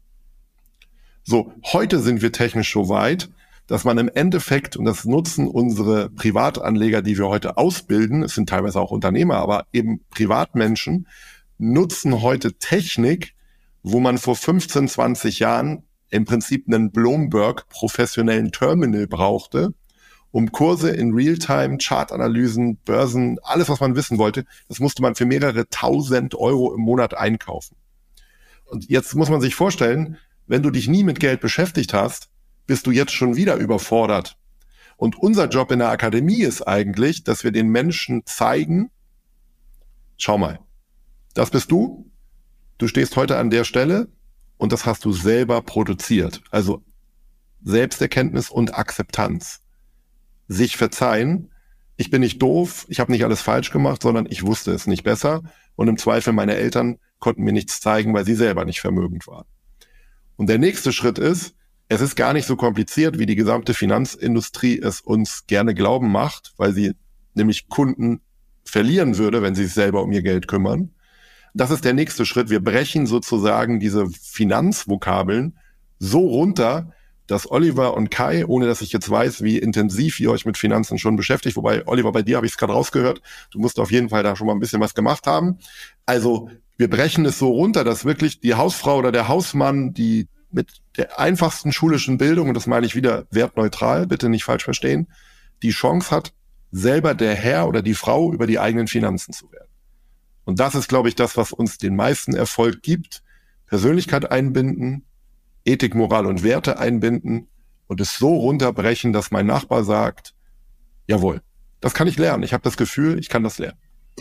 [SPEAKER 3] So, heute sind wir technisch so weit, dass man im Endeffekt, und das nutzen unsere Privatanleger, die wir heute ausbilden, es sind teilweise auch Unternehmer, aber eben Privatmenschen, nutzen heute Technik, wo man vor fünfzehn, zwanzig Jahren im Prinzip einen Bloomberg professionellen Terminal brauchte, um Kurse in Realtime, Chartanalysen, Börsen, alles, was man wissen wollte, das musste man für mehrere tausend Euro im Monat einkaufen. Und jetzt muss man sich vorstellen, wenn du dich nie mit Geld beschäftigt hast, bist du jetzt schon wieder überfordert. Und unser Job in der Akademie ist eigentlich, dass wir den Menschen zeigen, schau mal, das bist du, du stehst heute an der Stelle und das hast du selber produziert. Also Selbsterkenntnis und Akzeptanz. Sich verzeihen, ich bin nicht doof, ich habe nicht alles falsch gemacht, sondern ich wusste es nicht besser und im Zweifel meine Eltern konnten mir nichts zeigen, weil sie selber nicht vermögend waren. Und der nächste Schritt ist, es ist gar nicht so kompliziert, wie die gesamte Finanzindustrie es uns gerne glauben macht, weil sie nämlich Kunden verlieren würde, wenn sie sich selber um ihr Geld kümmern. Das ist der nächste Schritt. Wir brechen sozusagen diese Finanzvokabeln so runter, dass Oliver und Kai, ohne dass ich jetzt weiß, wie intensiv ihr euch mit Finanzen schon beschäftigt, wobei, Oliver, bei dir habe ich es gerade rausgehört, du musst auf jeden Fall da schon mal ein bisschen was gemacht haben. Also wir brechen es so runter, dass wirklich die Hausfrau oder der Hausmann, die mit der einfachsten schulischen Bildung, und das meine ich wieder wertneutral, bitte nicht falsch verstehen, die Chance hat, selber der Herr oder die Frau über die eigenen Finanzen zu werden. Und das ist, glaube ich, das, was uns den meisten Erfolg gibt. Persönlichkeit einbinden, Ethik, Moral und Werte einbinden und es so runterbrechen, dass mein Nachbar sagt, jawohl, das kann ich lernen. Ich habe das Gefühl, ich kann das lernen.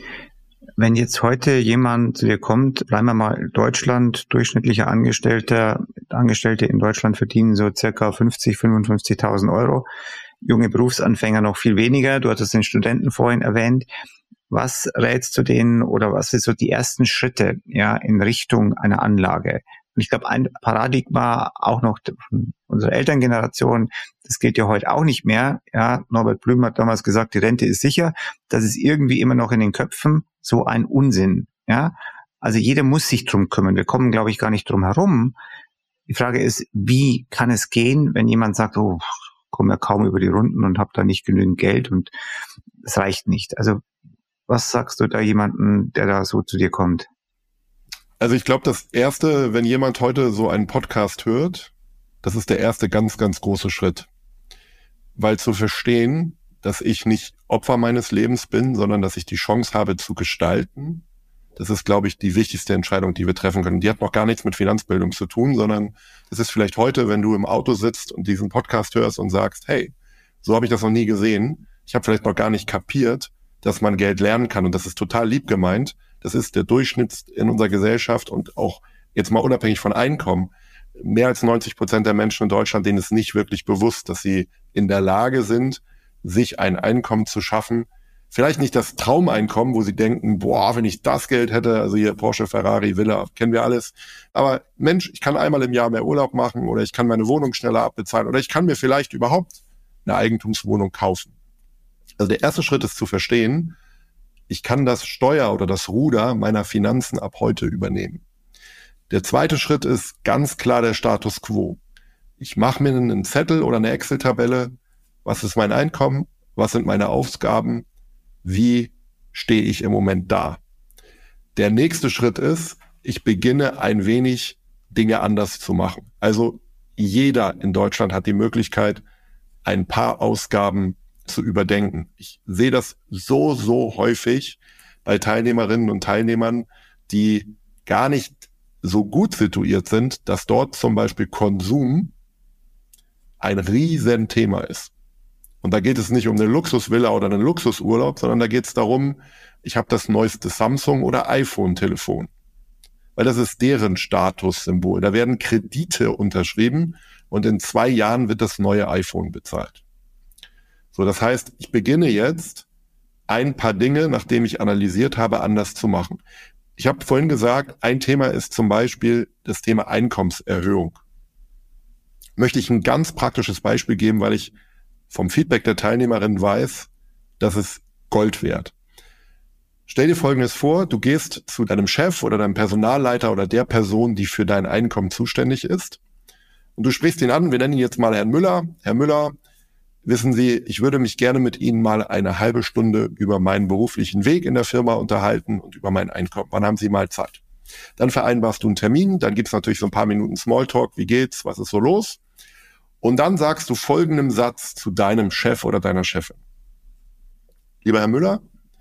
[SPEAKER 4] Wenn jetzt heute jemand zu dir kommt, bleiben wir mal Deutschland, durchschnittlicher Angestellter, Angestellte in Deutschland verdienen so circa fünfzig, fünfundfünfzigtausend Euro, junge Berufsanfänger noch viel weniger, du hattest den Studenten vorhin erwähnt. Was rätst du denen oder was sind so die ersten Schritte, ja, in Richtung einer Anlage? Und ich glaube, ein Paradigma auch noch von unserer Elterngeneration, das gilt ja heute auch nicht mehr. Ja, Norbert Blüm hat damals gesagt, die Rente ist sicher. Das ist irgendwie immer noch in den Köpfen so ein Unsinn. Ja, also jeder muss sich drum kümmern. Wir kommen, glaube ich, gar nicht drum herum. Die Frage ist, wie kann es gehen, wenn jemand sagt, oh, ich komme ja kaum über die Runden und habe da nicht genügend Geld und es reicht nicht. Also was sagst du da jemandem, der da so zu dir kommt?
[SPEAKER 3] Also ich glaube, das Erste, wenn jemand heute so einen Podcast hört, das ist der erste ganz, ganz große Schritt. Weil zu verstehen, dass ich nicht Opfer meines Lebens bin, sondern dass ich die Chance habe zu gestalten, das ist, glaube ich, die wichtigste Entscheidung, die wir treffen können. Die hat noch gar nichts mit Finanzbildung zu tun, sondern das ist vielleicht heute, wenn du im Auto sitzt und diesen Podcast hörst und sagst, hey, so habe ich das noch nie gesehen. Ich habe vielleicht noch gar nicht kapiert, dass man Geld lernen kann. Und das ist total lieb gemeint. Das ist der Durchschnitt in unserer Gesellschaft und auch jetzt mal unabhängig von Einkommen. Mehr als neunzig Prozent der Menschen in Deutschland, denen ist nicht wirklich bewusst, dass sie in der Lage sind, sich ein Einkommen zu schaffen. Vielleicht nicht das Traumeinkommen, wo sie denken, boah, wenn ich das Geld hätte, also hier Porsche, Ferrari, Villa, kennen wir alles. Aber Mensch, ich kann einmal im Jahr mehr Urlaub machen oder ich kann meine Wohnung schneller abbezahlen oder ich kann mir vielleicht überhaupt eine Eigentumswohnung kaufen. Also der erste Schritt ist zu verstehen, ich kann das Steuer oder das Ruder meiner Finanzen ab heute übernehmen. Der zweite Schritt ist ganz klar der Status quo. Ich mache mir einen Zettel oder eine Excel-Tabelle. Was ist mein Einkommen? Was sind meine Ausgaben? Wie stehe ich im Moment da? Der nächste Schritt ist, ich beginne ein wenig Dinge anders zu machen. Also jeder in Deutschland hat die Möglichkeit, ein paar Ausgaben zu überdenken. Ich sehe das so, so häufig bei Teilnehmerinnen und Teilnehmern, die gar nicht so gut situiert sind, dass dort zum Beispiel Konsum ein Riesenthema ist. Und da geht es nicht um eine Luxusvilla oder einen Luxusurlaub, sondern da geht es darum, ich habe das neueste Samsung- oder iPhone-Telefon. Weil das ist deren Statussymbol. Da werden Kredite unterschrieben und in zwei Jahren wird das neue iPhone bezahlt. So, das heißt, ich beginne jetzt, ein paar Dinge, nachdem ich analysiert habe, anders zu machen. Ich habe vorhin gesagt, ein Thema ist zum Beispiel das Thema Einkommenserhöhung. Möchte ich ein ganz praktisches Beispiel geben, weil ich vom Feedback der Teilnehmerin weiß, dass es Gold wert. Stell dir Folgendes vor, du gehst zu deinem Chef oder deinem Personalleiter oder der Person, die für dein Einkommen zuständig ist, und du sprichst ihn an, wir nennen ihn jetzt mal Herrn Müller. Herr Müller, wissen Sie, ich würde mich gerne mit Ihnen mal eine halbe Stunde über meinen beruflichen Weg in der Firma unterhalten und über mein Einkommen. Wann haben Sie mal Zeit? Dann vereinbarst du einen Termin, dann gibt's natürlich so ein paar Minuten Smalltalk, wie geht's, was ist so los? Und dann sagst du folgenden Satz zu deinem Chef oder deiner Chefin. Lieber Herr Müller,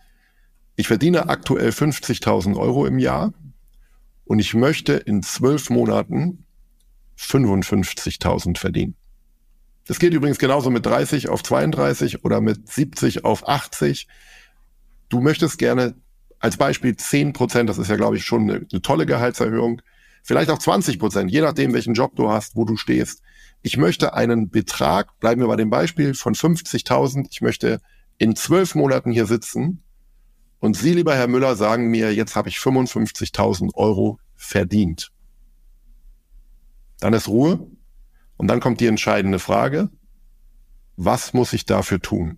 [SPEAKER 3] ich verdiene aktuell fünfzigtausend Euro im Jahr und ich möchte in zwölf Monaten fünfundfünfzigtausend verdienen. Das geht übrigens genauso mit dreißig auf zweiunddreißig oder mit siebzig auf achtzig. Du möchtest gerne als Beispiel zehn Prozent, das ist ja, glaube ich, schon eine, eine tolle Gehaltserhöhung, vielleicht auch zwanzig Prozent, je nachdem, welchen Job du hast, wo du stehst. Ich möchte einen Betrag, bleiben wir bei dem Beispiel, von fünfzigtausend, ich möchte in zwölf Monaten hier sitzen und Sie, lieber Herr Müller, sagen mir, jetzt habe ich fünfundfünfzigtausend Euro verdient. Dann ist Ruhe und dann kommt die entscheidende Frage, was muss ich dafür tun?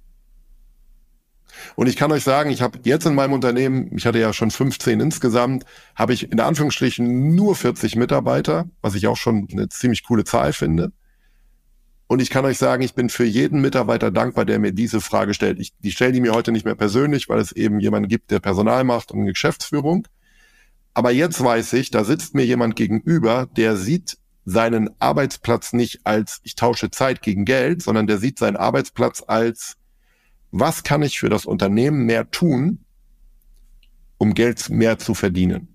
[SPEAKER 3] Und ich kann euch sagen, ich habe jetzt in meinem Unternehmen, ich hatte ja schon fünfzehn insgesamt, habe ich in Anführungsstrichen nur vierzig Mitarbeiter, was ich auch schon eine ziemlich coole Zahl finde. Und ich kann euch sagen, ich bin für jeden Mitarbeiter dankbar, der mir diese Frage stellt. Ich, die stellen die mir heute nicht mehr persönlich, weil es eben jemanden gibt, der Personal macht und eine Geschäftsführung. Aber jetzt weiß ich, da sitzt mir jemand gegenüber, der sieht seinen Arbeitsplatz nicht als, ich tausche Zeit gegen Geld, sondern der sieht seinen Arbeitsplatz als, was kann ich für das Unternehmen mehr tun, um Geld mehr zu verdienen?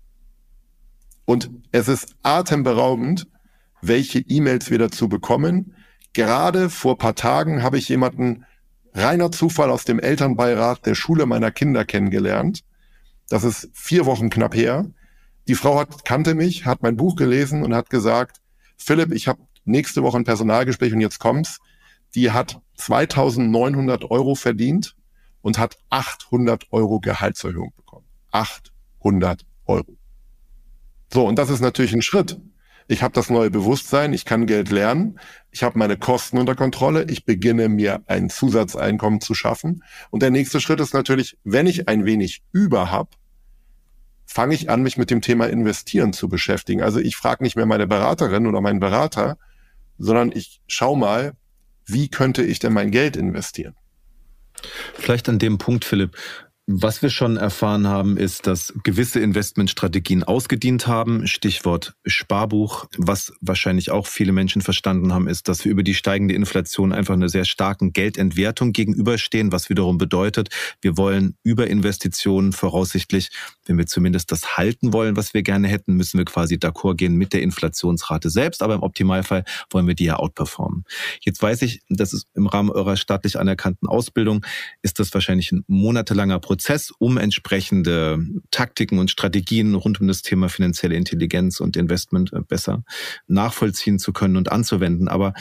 [SPEAKER 3] Und es ist atemberaubend, welche E-Mails wir dazu bekommen. Gerade vor ein paar Tagen habe ich jemanden, reiner Zufall aus dem Elternbeirat der Schule meiner Kinder kennengelernt. Das ist vier Wochen knapp her. Die Frau hat, kannte mich, hat mein Buch gelesen und hat gesagt, Philipp, ich habe nächste Woche ein Personalgespräch und jetzt kommt's. Die hat zweitausendneunhundert Euro verdient und hat achthundert Euro Gehaltserhöhung bekommen. achthundert Euro. So, und das ist natürlich ein Schritt. Ich habe das neue Bewusstsein, ich kann Geld lernen, ich habe meine Kosten unter Kontrolle, ich beginne mir ein Zusatzeinkommen zu schaffen. Und der nächste Schritt ist natürlich, wenn ich ein wenig über habe, fange ich an, mich mit dem Thema Investieren zu beschäftigen. Also ich frage nicht mehr meine Beraterin oder meinen Berater, sondern ich schaue mal, wie könnte ich denn mein Geld investieren?
[SPEAKER 2] Vielleicht an dem Punkt, Philipp, was wir schon erfahren haben, ist, dass gewisse Investmentstrategien ausgedient haben. Stichwort Sparbuch. Was wahrscheinlich auch viele Menschen verstanden haben, ist, dass wir über die steigende Inflation einfach einer sehr starken Geldentwertung gegenüberstehen, was wiederum bedeutet, wir wollen über Investitionen voraussichtlich, wenn wir zumindest das halten wollen, was wir gerne hätten, müssen wir quasi d'accord gehen mit der Inflationsrate selbst. Aber im Optimalfall wollen wir die ja outperformen. Jetzt weiß ich, das ist im Rahmen eurer staatlich anerkannten Ausbildung, ist das wahrscheinlich ein monatelanger Prozess. Prozess, um entsprechende Taktiken und Strategien rund um das Thema finanzielle Intelligenz und Investment besser nachvollziehen zu können und anzuwenden. Aber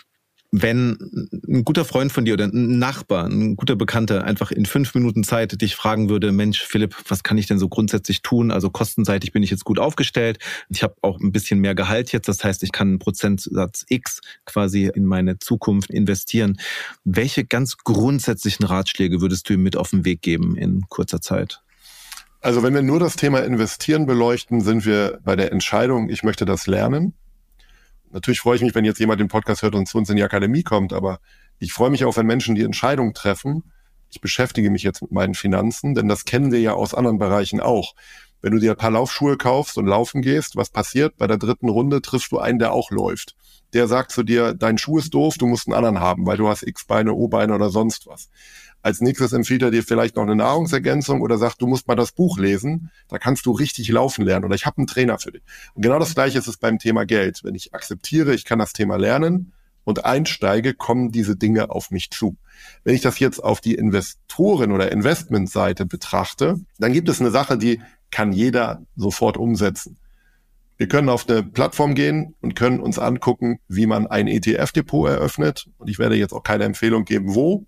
[SPEAKER 2] wenn ein guter Freund von dir oder ein Nachbar, ein guter Bekannter einfach in fünf Minuten Zeit dich fragen würde, Mensch, Philipp, was kann ich denn so grundsätzlich tun? Also kostenseitig bin ich jetzt gut aufgestellt. Ich habe auch ein bisschen mehr Gehalt jetzt. Das heißt, ich kann einen Prozentsatz X quasi in meine Zukunft investieren. Welche ganz grundsätzlichen Ratschläge würdest du ihm mit auf den Weg geben in kurzer Zeit?
[SPEAKER 3] Also wenn wir nur das Thema Investieren beleuchten, sind wir bei der Entscheidung, ich möchte das lernen. Natürlich freue ich mich, wenn jetzt jemand den Podcast hört und zu uns in die Akademie kommt, aber ich freue mich auch, wenn Menschen die Entscheidung treffen, ich beschäftige mich jetzt mit meinen Finanzen, denn das kennen wir ja aus anderen Bereichen auch. Wenn du dir ein paar Laufschuhe kaufst und laufen gehst, was passiert? Bei der dritten Runde triffst du einen, der auch läuft. Der sagt zu dir, dein Schuh ist doof, du musst einen anderen haben, weil du hast X-Beine, O-Beine oder sonst was. Als nächstes empfiehlt er dir vielleicht noch eine Nahrungsergänzung oder sagt, du musst mal das Buch lesen, da kannst du richtig laufen lernen oder ich habe einen Trainer für dich. Und genau das Gleiche ist es beim Thema Geld. Wenn ich akzeptiere, ich kann das Thema lernen und einsteige, kommen diese Dinge auf mich zu. Wenn ich das jetzt auf die Investoren- oder Investmentseite betrachte, dann gibt es eine Sache, die kann jeder sofort umsetzen. Wir können auf eine Plattform gehen und können uns angucken, wie man ein E T F-Depot eröffnet. Und ich werde jetzt auch keine Empfehlung geben, wo.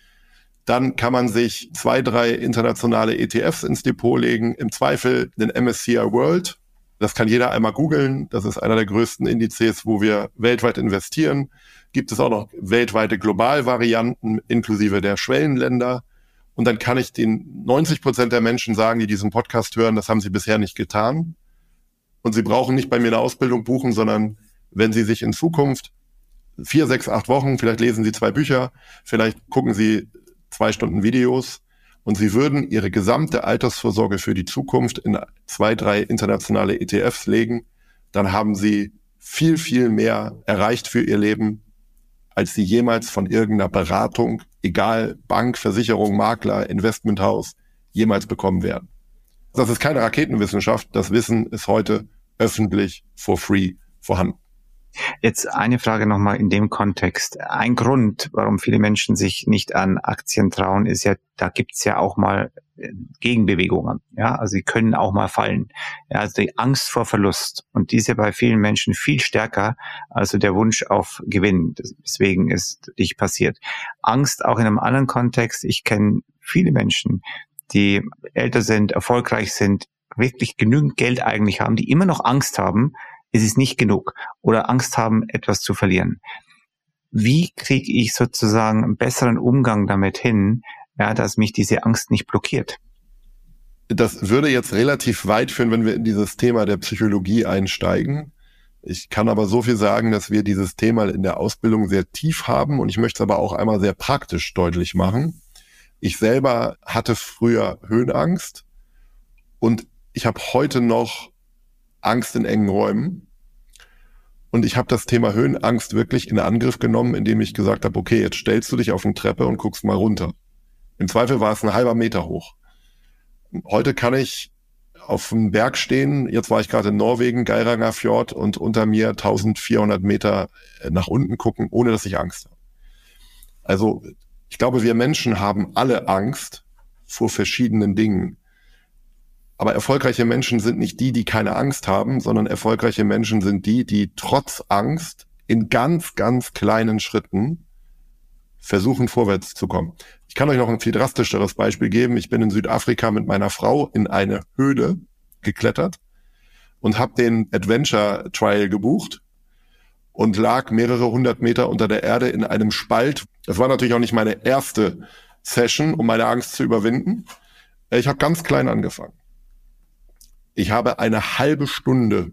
[SPEAKER 3] Dann kann man sich zwei, drei internationale E T Fs ins Depot legen. Im Zweifel den M S C I World. Das kann jeder einmal googeln. Das ist einer der größten Indizes, wo wir weltweit investieren. Gibt es auch noch weltweite Globalvarianten inklusive der Schwellenländer. Und dann kann ich den neunzig Prozent der Menschen sagen, die diesen Podcast hören, das haben sie bisher nicht getan. Und sie brauchen nicht bei mir eine Ausbildung buchen, sondern wenn sie sich in Zukunft vier, sechs, acht Wochen, vielleicht lesen sie zwei Bücher, vielleicht gucken sie zwei Stunden Videos und sie würden ihre gesamte Altersvorsorge für die Zukunft in zwei, drei internationale E T Fs legen, dann haben sie viel, viel mehr erreicht für ihr Leben, als sie jemals von irgendeiner Beratung, egal Bank, Versicherung, Makler, Investmenthaus, jemals bekommen werden. Das ist keine Raketenwissenschaft, das Wissen ist heute öffentlich for free vorhanden.
[SPEAKER 4] Jetzt eine Frage nochmal in dem Kontext. Ein Grund, warum viele Menschen sich nicht an Aktien trauen, ist ja, da gibt's ja auch mal Gegenbewegungen. Ja, also sie können auch mal fallen. Ja, also die Angst vor Verlust. Und die ist ja bei vielen Menschen viel stärker als der Wunsch auf Gewinn. Deswegen ist nicht passiert. Angst auch in einem anderen Kontext. Ich kenne viele Menschen, die älter sind, erfolgreich sind, wirklich genügend Geld eigentlich haben, die immer noch Angst haben, es ist nicht genug oder Angst haben, etwas zu verlieren. Wie kriege ich sozusagen einen besseren Umgang damit hin, ja, dass mich diese Angst nicht blockiert?
[SPEAKER 3] Das würde jetzt relativ weit führen, wenn wir in dieses Thema der Psychologie einsteigen. Ich kann aber so viel sagen, dass wir dieses Thema in der Ausbildung sehr tief haben und ich möchte es aber auch einmal sehr praktisch deutlich machen. Ich selber hatte früher Höhenangst und ich habe heute noch Angst in engen Räumen. Und ich habe das Thema Höhenangst wirklich in Angriff genommen, indem ich gesagt habe, okay, jetzt stellst du dich auf eine Treppe und guckst mal runter. Im Zweifel war es ein halber Meter hoch. Heute kann ich auf einem Berg stehen, jetzt war ich gerade in Norwegen, Geiranger Fjord, und unter mir eintausendvierhundert Meter nach unten gucken, ohne dass ich Angst habe. Also ich glaube, wir Menschen haben alle Angst vor verschiedenen Dingen. Aber erfolgreiche Menschen sind nicht die, die keine Angst haben, sondern erfolgreiche Menschen sind die, die trotz Angst in ganz, ganz kleinen Schritten versuchen, vorwärts zu kommen. Ich kann euch noch ein viel drastischeres Beispiel geben. Ich bin in Südafrika mit meiner Frau in eine Höhle geklettert und habe den Adventure Trial gebucht und lag mehrere hundert Meter unter der Erde in einem Spalt. Das war natürlich auch nicht meine erste Session, um meine Angst zu überwinden. Ich habe ganz klein angefangen. Ich habe eine halbe Stunde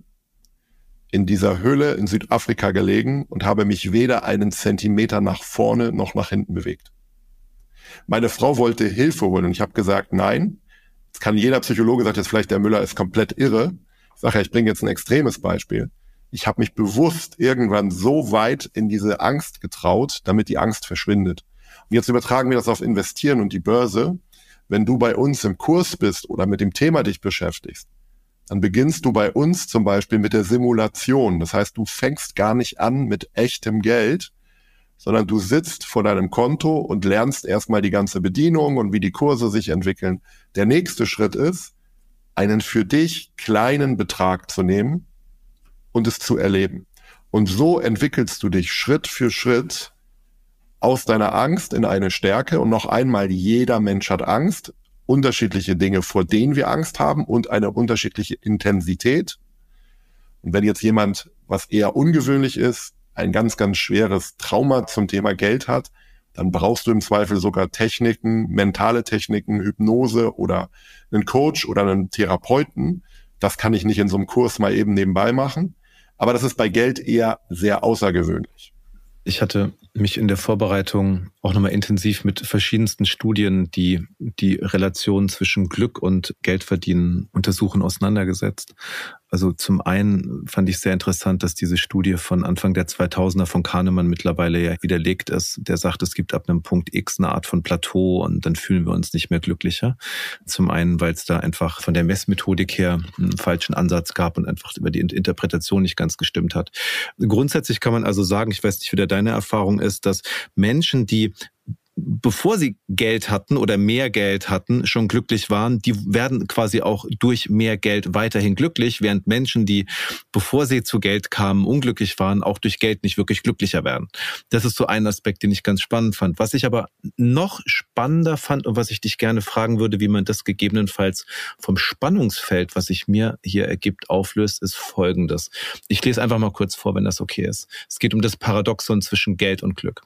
[SPEAKER 3] in dieser Höhle in Südafrika gelegen und habe mich weder einen Zentimeter nach vorne noch nach hinten bewegt. Meine Frau wollte Hilfe holen und ich habe gesagt, nein. Jetzt kann jeder Psychologe sagen, jetzt vielleicht der Müller ist komplett irre. Ich sage ja, ich bringe jetzt ein extremes Beispiel. Ich habe mich bewusst irgendwann so weit in diese Angst getraut, damit die Angst verschwindet. Und jetzt übertragen wir das auf Investieren und die Börse. Wenn du bei uns im Kurs bist oder mit dem Thema dich beschäftigst, dann beginnst du bei uns zum Beispiel mit der Simulation. Das heißt, du fängst gar nicht an mit echtem Geld, sondern du sitzt vor deinem Konto und lernst erstmal die ganze Bedienung und wie die Kurse sich entwickeln. Der nächste Schritt ist, einen für dich kleinen Betrag zu nehmen und es zu erleben. Und so entwickelst du dich Schritt für Schritt aus deiner Angst in eine Stärke. Und noch einmal, jeder Mensch hat Angst. Unterschiedliche Dinge, vor denen wir Angst haben und eine unterschiedliche Intensität. Und wenn jetzt jemand, was eher ungewöhnlich ist, ein ganz, ganz schweres Trauma zum Thema Geld hat, dann brauchst du im Zweifel sogar Techniken, mentale Techniken, Hypnose oder einen Coach oder einen Therapeuten. Das kann ich nicht in so einem Kurs mal eben nebenbei machen. Aber das ist bei Geld eher sehr außergewöhnlich.
[SPEAKER 2] Ich hatte mich in der Vorbereitung auch nochmal intensiv mit verschiedensten Studien, die die Relation zwischen Glück und Geldverdienen untersuchen, auseinandergesetzt. Also zum einen fand ich sehr interessant, dass diese Studie von Anfang der zweitausender von Kahnemann mittlerweile ja widerlegt ist. Der sagt, es gibt ab einem Punkt X eine Art von Plateau und dann fühlen wir uns nicht mehr glücklicher. Zum einen, weil es da einfach von der Messmethodik her einen falschen Ansatz gab und einfach über die Interpretation nicht ganz gestimmt hat. Grundsätzlich kann man also sagen, ich weiß nicht, wie da deine Erfahrung ist, dass Menschen, die bevor sie Geld hatten oder mehr Geld hatten, schon glücklich waren, die werden quasi auch durch mehr Geld weiterhin glücklich, während Menschen, die bevor sie zu Geld kamen, unglücklich waren, auch durch Geld nicht wirklich glücklicher werden. Das ist so ein Aspekt, den ich ganz spannend fand. Was ich aber noch spannender fand und was ich dich gerne fragen würde, wie man das gegebenenfalls vom Spannungsfeld, was sich mir hier ergibt, auflöst, ist Folgendes. Ich lese einfach mal kurz vor, wenn das okay ist. Es geht um das Paradoxon zwischen Geld und Glück.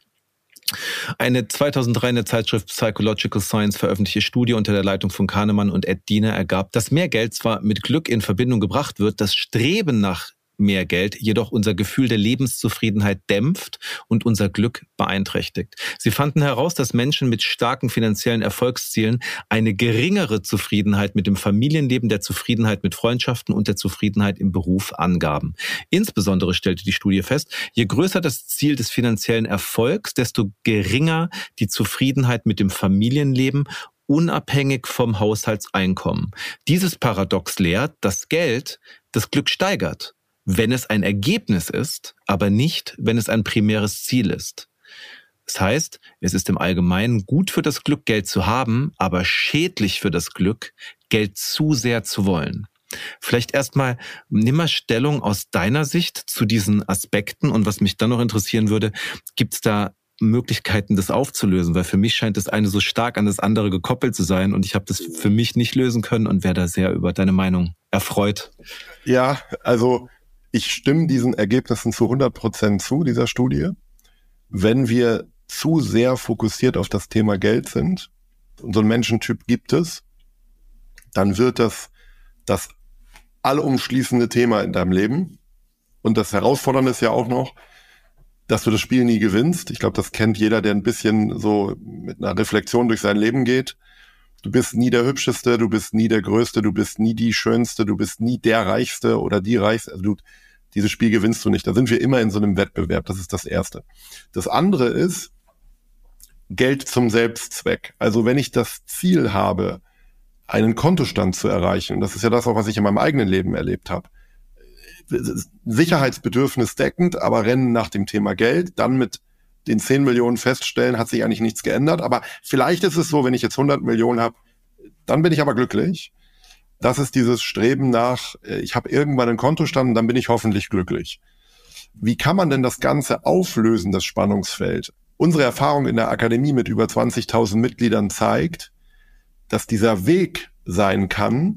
[SPEAKER 2] Eine zweitausenddrei in der Zeitschrift Psychological Science veröffentlichte Studie unter der Leitung von Kahnemann und Ed Diener ergab, dass mehr Geld zwar mit Glück in Verbindung gebracht wird, das Streben nach mehr Geld jedoch unser Gefühl der Lebenszufriedenheit dämpft und unser Glück beeinträchtigt. Sie fanden heraus, dass Menschen mit starken finanziellen Erfolgszielen eine geringere Zufriedenheit mit dem Familienleben, der Zufriedenheit mit Freundschaften und der Zufriedenheit im Beruf angaben. Insbesondere stellte die Studie fest, je größer das Ziel des finanziellen Erfolgs, desto geringer die Zufriedenheit mit dem Familienleben, unabhängig vom Haushaltseinkommen. Dieses Paradox lehrt, dass Geld das Glück steigert, wenn es ein Ergebnis ist, aber nicht, wenn es ein primäres Ziel ist. Das heißt, es ist im Allgemeinen gut für das Glück, Geld zu haben, aber schädlich für das Glück, Geld zu sehr zu wollen. Vielleicht erstmal, nimm mal Stellung aus deiner Sicht zu diesen Aspekten und was mich dann noch interessieren würde, gibt es da Möglichkeiten, das aufzulösen? Weil für mich scheint das eine so stark an das andere gekoppelt zu sein und ich habe das für mich nicht lösen können und wäre da sehr über deine Meinung erfreut.
[SPEAKER 3] Ja, also ich stimme diesen Ergebnissen zu hundert Prozent zu, dieser Studie. Wenn wir zu sehr fokussiert auf das Thema Geld sind, und so einen Menschentyp gibt es, dann wird das das allumschließende Thema in deinem Leben. Und das Herausfordernde ist ja auch noch, dass du das Spiel nie gewinnst. Ich glaube, das kennt jeder, der ein bisschen so mit einer Reflexion durch sein Leben geht. Du bist nie der Hübscheste, du bist nie der Größte, du bist nie die Schönste, du bist nie der Reichste oder die Reichste. Also du, dieses Spiel gewinnst du nicht. Da sind wir immer in so einem Wettbewerb. Das ist das Erste. Das andere ist Geld zum Selbstzweck. Also wenn ich das Ziel habe, einen Kontostand zu erreichen, das ist ja das auch, was ich in meinem eigenen Leben erlebt habe, Sicherheitsbedürfnis deckend, aber rennen nach dem Thema Geld, dann mit den zehn Millionen feststellen, hat sich eigentlich nichts geändert. Aber vielleicht ist es so, wenn ich jetzt hundert Millionen habe, dann bin ich aber glücklich. Das ist dieses Streben nach, ich habe irgendwann einen Kontostand und dann bin ich hoffentlich glücklich. Wie kann man denn das Ganze auflösen, das Spannungsfeld? Unsere Erfahrung in der Akademie mit über zwanzigtausend Mitgliedern zeigt, dass dieser Weg sein kann,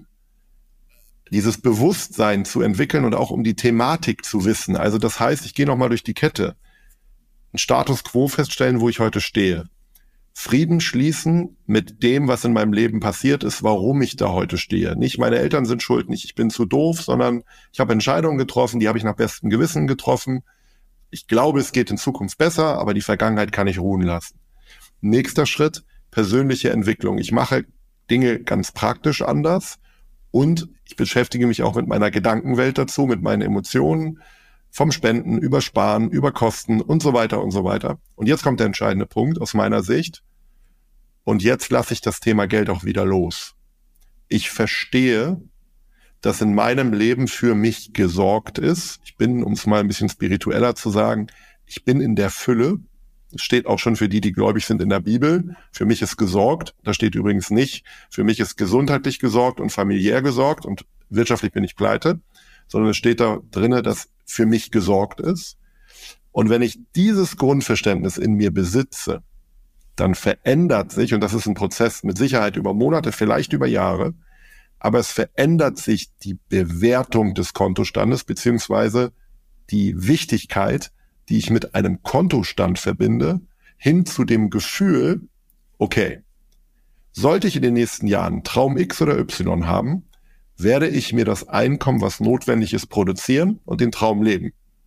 [SPEAKER 3] dieses Bewusstsein zu entwickeln und auch um die Thematik zu wissen. Also das heißt, ich gehe nochmal durch die Kette. Ein Status quo feststellen, wo ich heute stehe. Frieden schließen mit dem, was in meinem Leben passiert ist, warum ich da heute stehe. Nicht meine Eltern sind schuld, nicht ich bin zu doof, sondern ich habe Entscheidungen getroffen, die habe ich nach bestem Gewissen getroffen. Ich glaube, es geht in Zukunft besser, aber die Vergangenheit kann ich ruhen lassen. Nächster Schritt, persönliche Entwicklung. Ich mache Dinge ganz praktisch anders und ich beschäftige mich auch mit meiner Gedankenwelt dazu, mit meinen Emotionen, vom Spenden, über Sparen, über Kosten und so weiter und so weiter. Und jetzt kommt der entscheidende Punkt aus meiner Sicht. Und jetzt lasse ich das Thema Geld auch wieder los. Ich verstehe, dass in meinem Leben für mich gesorgt ist. Ich bin, um es mal ein bisschen spiritueller zu sagen, ich bin in der Fülle. Das steht auch schon für die, die gläubig sind in der Bibel. Für mich ist gesorgt. Da steht übrigens nicht, für mich ist gesundheitlich gesorgt und familiär gesorgt und wirtschaftlich bin ich pleite, sondern es steht da drinne, dass für mich gesorgt ist. Und wenn ich dieses Grundverständnis in mir besitze, dann verändert sich, und das ist ein Prozess mit Sicherheit über Monate, vielleicht über Jahre, aber es verändert sich die Bewertung des Kontostandes beziehungsweise die Wichtigkeit, die ich mit einem Kontostand verbinde, hin zu dem Gefühl, okay, sollte ich in den nächsten Jahren Traum X oder Y haben, werde ich mir das Einkommen, was notwendig ist, produzieren und den Traum leben.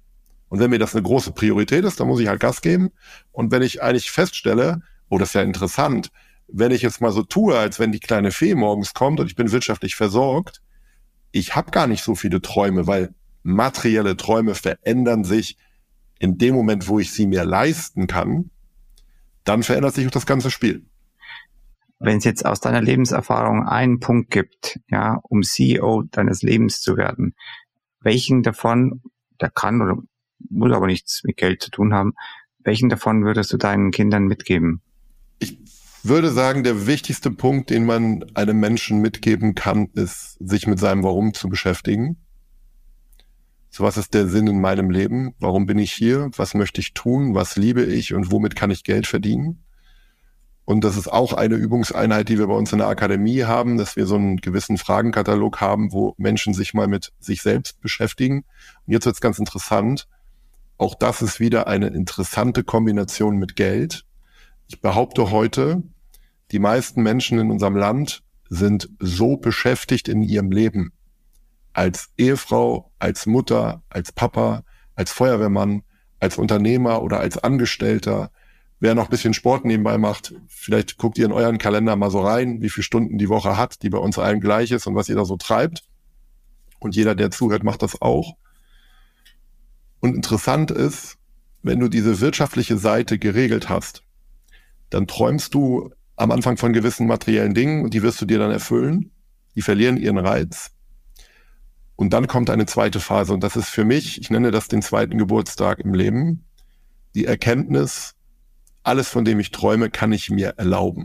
[SPEAKER 3] Und wenn mir das eine große Priorität ist, dann muss ich halt Gas geben. Und wenn ich eigentlich feststelle, oh, das ist ja interessant, wenn ich jetzt mal so tue, als wenn die kleine Fee morgens kommt und ich bin wirtschaftlich versorgt, ich habe gar nicht so viele Träume, weil materielle Träume verändern sich in dem Moment, wo ich sie mir leisten kann, dann verändert sich auch das ganze Spiel.
[SPEAKER 4] Wenn es jetzt aus deiner Lebenserfahrung einen Punkt gibt, ja, um C E O deines Lebens zu werden, welchen davon, der kann oder muss aber nichts mit Geld zu tun haben, welchen davon würdest du deinen Kindern mitgeben?
[SPEAKER 3] Ich würde sagen, der wichtigste Punkt, den man einem Menschen mitgeben kann, ist, sich mit seinem Warum zu beschäftigen. So, was ist der Sinn in meinem Leben? Warum bin ich hier? Was möchte ich tun? Was liebe ich? Und womit kann ich Geld verdienen? Und das ist auch eine Übungseinheit, die wir bei uns in der Akademie haben, dass wir so einen gewissen Fragenkatalog haben, wo Menschen sich mal mit sich selbst beschäftigen. Und jetzt wird es ganz interessant. Auch das ist wieder eine interessante Kombination mit Geld. Ich behaupte heute, die meisten Menschen in unserem Land sind so beschäftigt in ihrem Leben, als Ehefrau, als Mutter, als Papa, als Feuerwehrmann, als Unternehmer oder als Angestellter. Wer noch ein bisschen Sport nebenbei macht, vielleicht guckt ihr in euren Kalender mal so rein, wie viele Stunden die Woche hat, die bei uns allen gleich ist und was ihr da so treibt. Und jeder, der zuhört, macht das auch. Und interessant ist, wenn du diese wirtschaftliche Seite geregelt hast, dann träumst du am Anfang von gewissen materiellen Dingen und die wirst du dir dann erfüllen. Die verlieren ihren Reiz. Und dann kommt eine zweite Phase und das ist für mich, ich nenne das den zweiten Geburtstag im Leben, die Erkenntnis, alles, von dem ich träume, kann ich mir erlauben.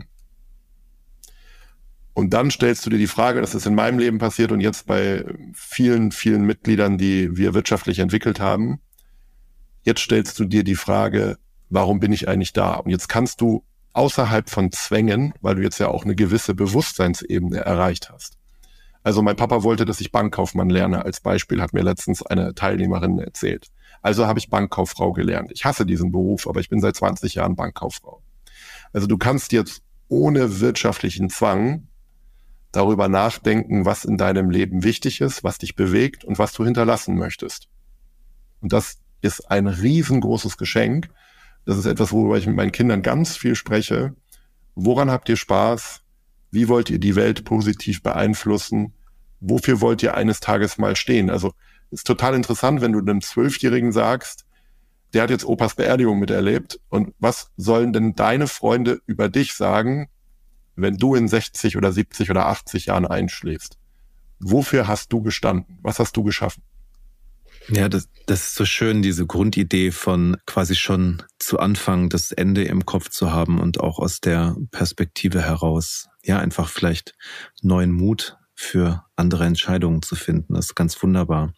[SPEAKER 3] Und dann stellst du dir die Frage, das ist in meinem Leben passiert und jetzt bei vielen, vielen Mitgliedern, die wir wirtschaftlich entwickelt haben, jetzt stellst du dir die Frage, warum bin ich eigentlich da? Und jetzt kannst du außerhalb von Zwängen, weil du jetzt ja auch eine gewisse Bewusstseinsebene erreicht hast. Also mein Papa wollte, dass ich Bankkaufmann lerne. Als Beispiel hat mir letztens eine Teilnehmerin erzählt. Also habe ich Bankkauffrau gelernt. Ich hasse diesen Beruf, aber ich bin seit zwanzig Jahren Bankkauffrau. Also du kannst jetzt ohne wirtschaftlichen Zwang darüber nachdenken, was in deinem Leben wichtig ist, was dich bewegt und was du hinterlassen möchtest. Und das ist ein riesengroßes Geschenk. Das ist etwas, worüber ich mit meinen Kindern ganz viel spreche. Woran habt ihr Spaß? Wie wollt ihr die Welt positiv beeinflussen? Wofür wollt ihr eines Tages mal stehen? Also ist total interessant, wenn du einem Zwölfjährigen sagst, der hat jetzt Opas Beerdigung miterlebt und was sollen denn deine Freunde über dich sagen, wenn du in sechzig oder siebzig oder achtzig Jahren einschläfst? Wofür hast du gestanden? Was hast du geschaffen?
[SPEAKER 2] Ja, das, das ist so schön, diese Grundidee von quasi schon zu Anfang das Ende im Kopf zu haben und auch aus der Perspektive heraus, ja, einfach vielleicht neuen Mut für andere Entscheidungen zu finden. Das ist ganz wunderbar.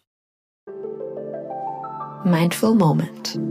[SPEAKER 5] Mindful Moment.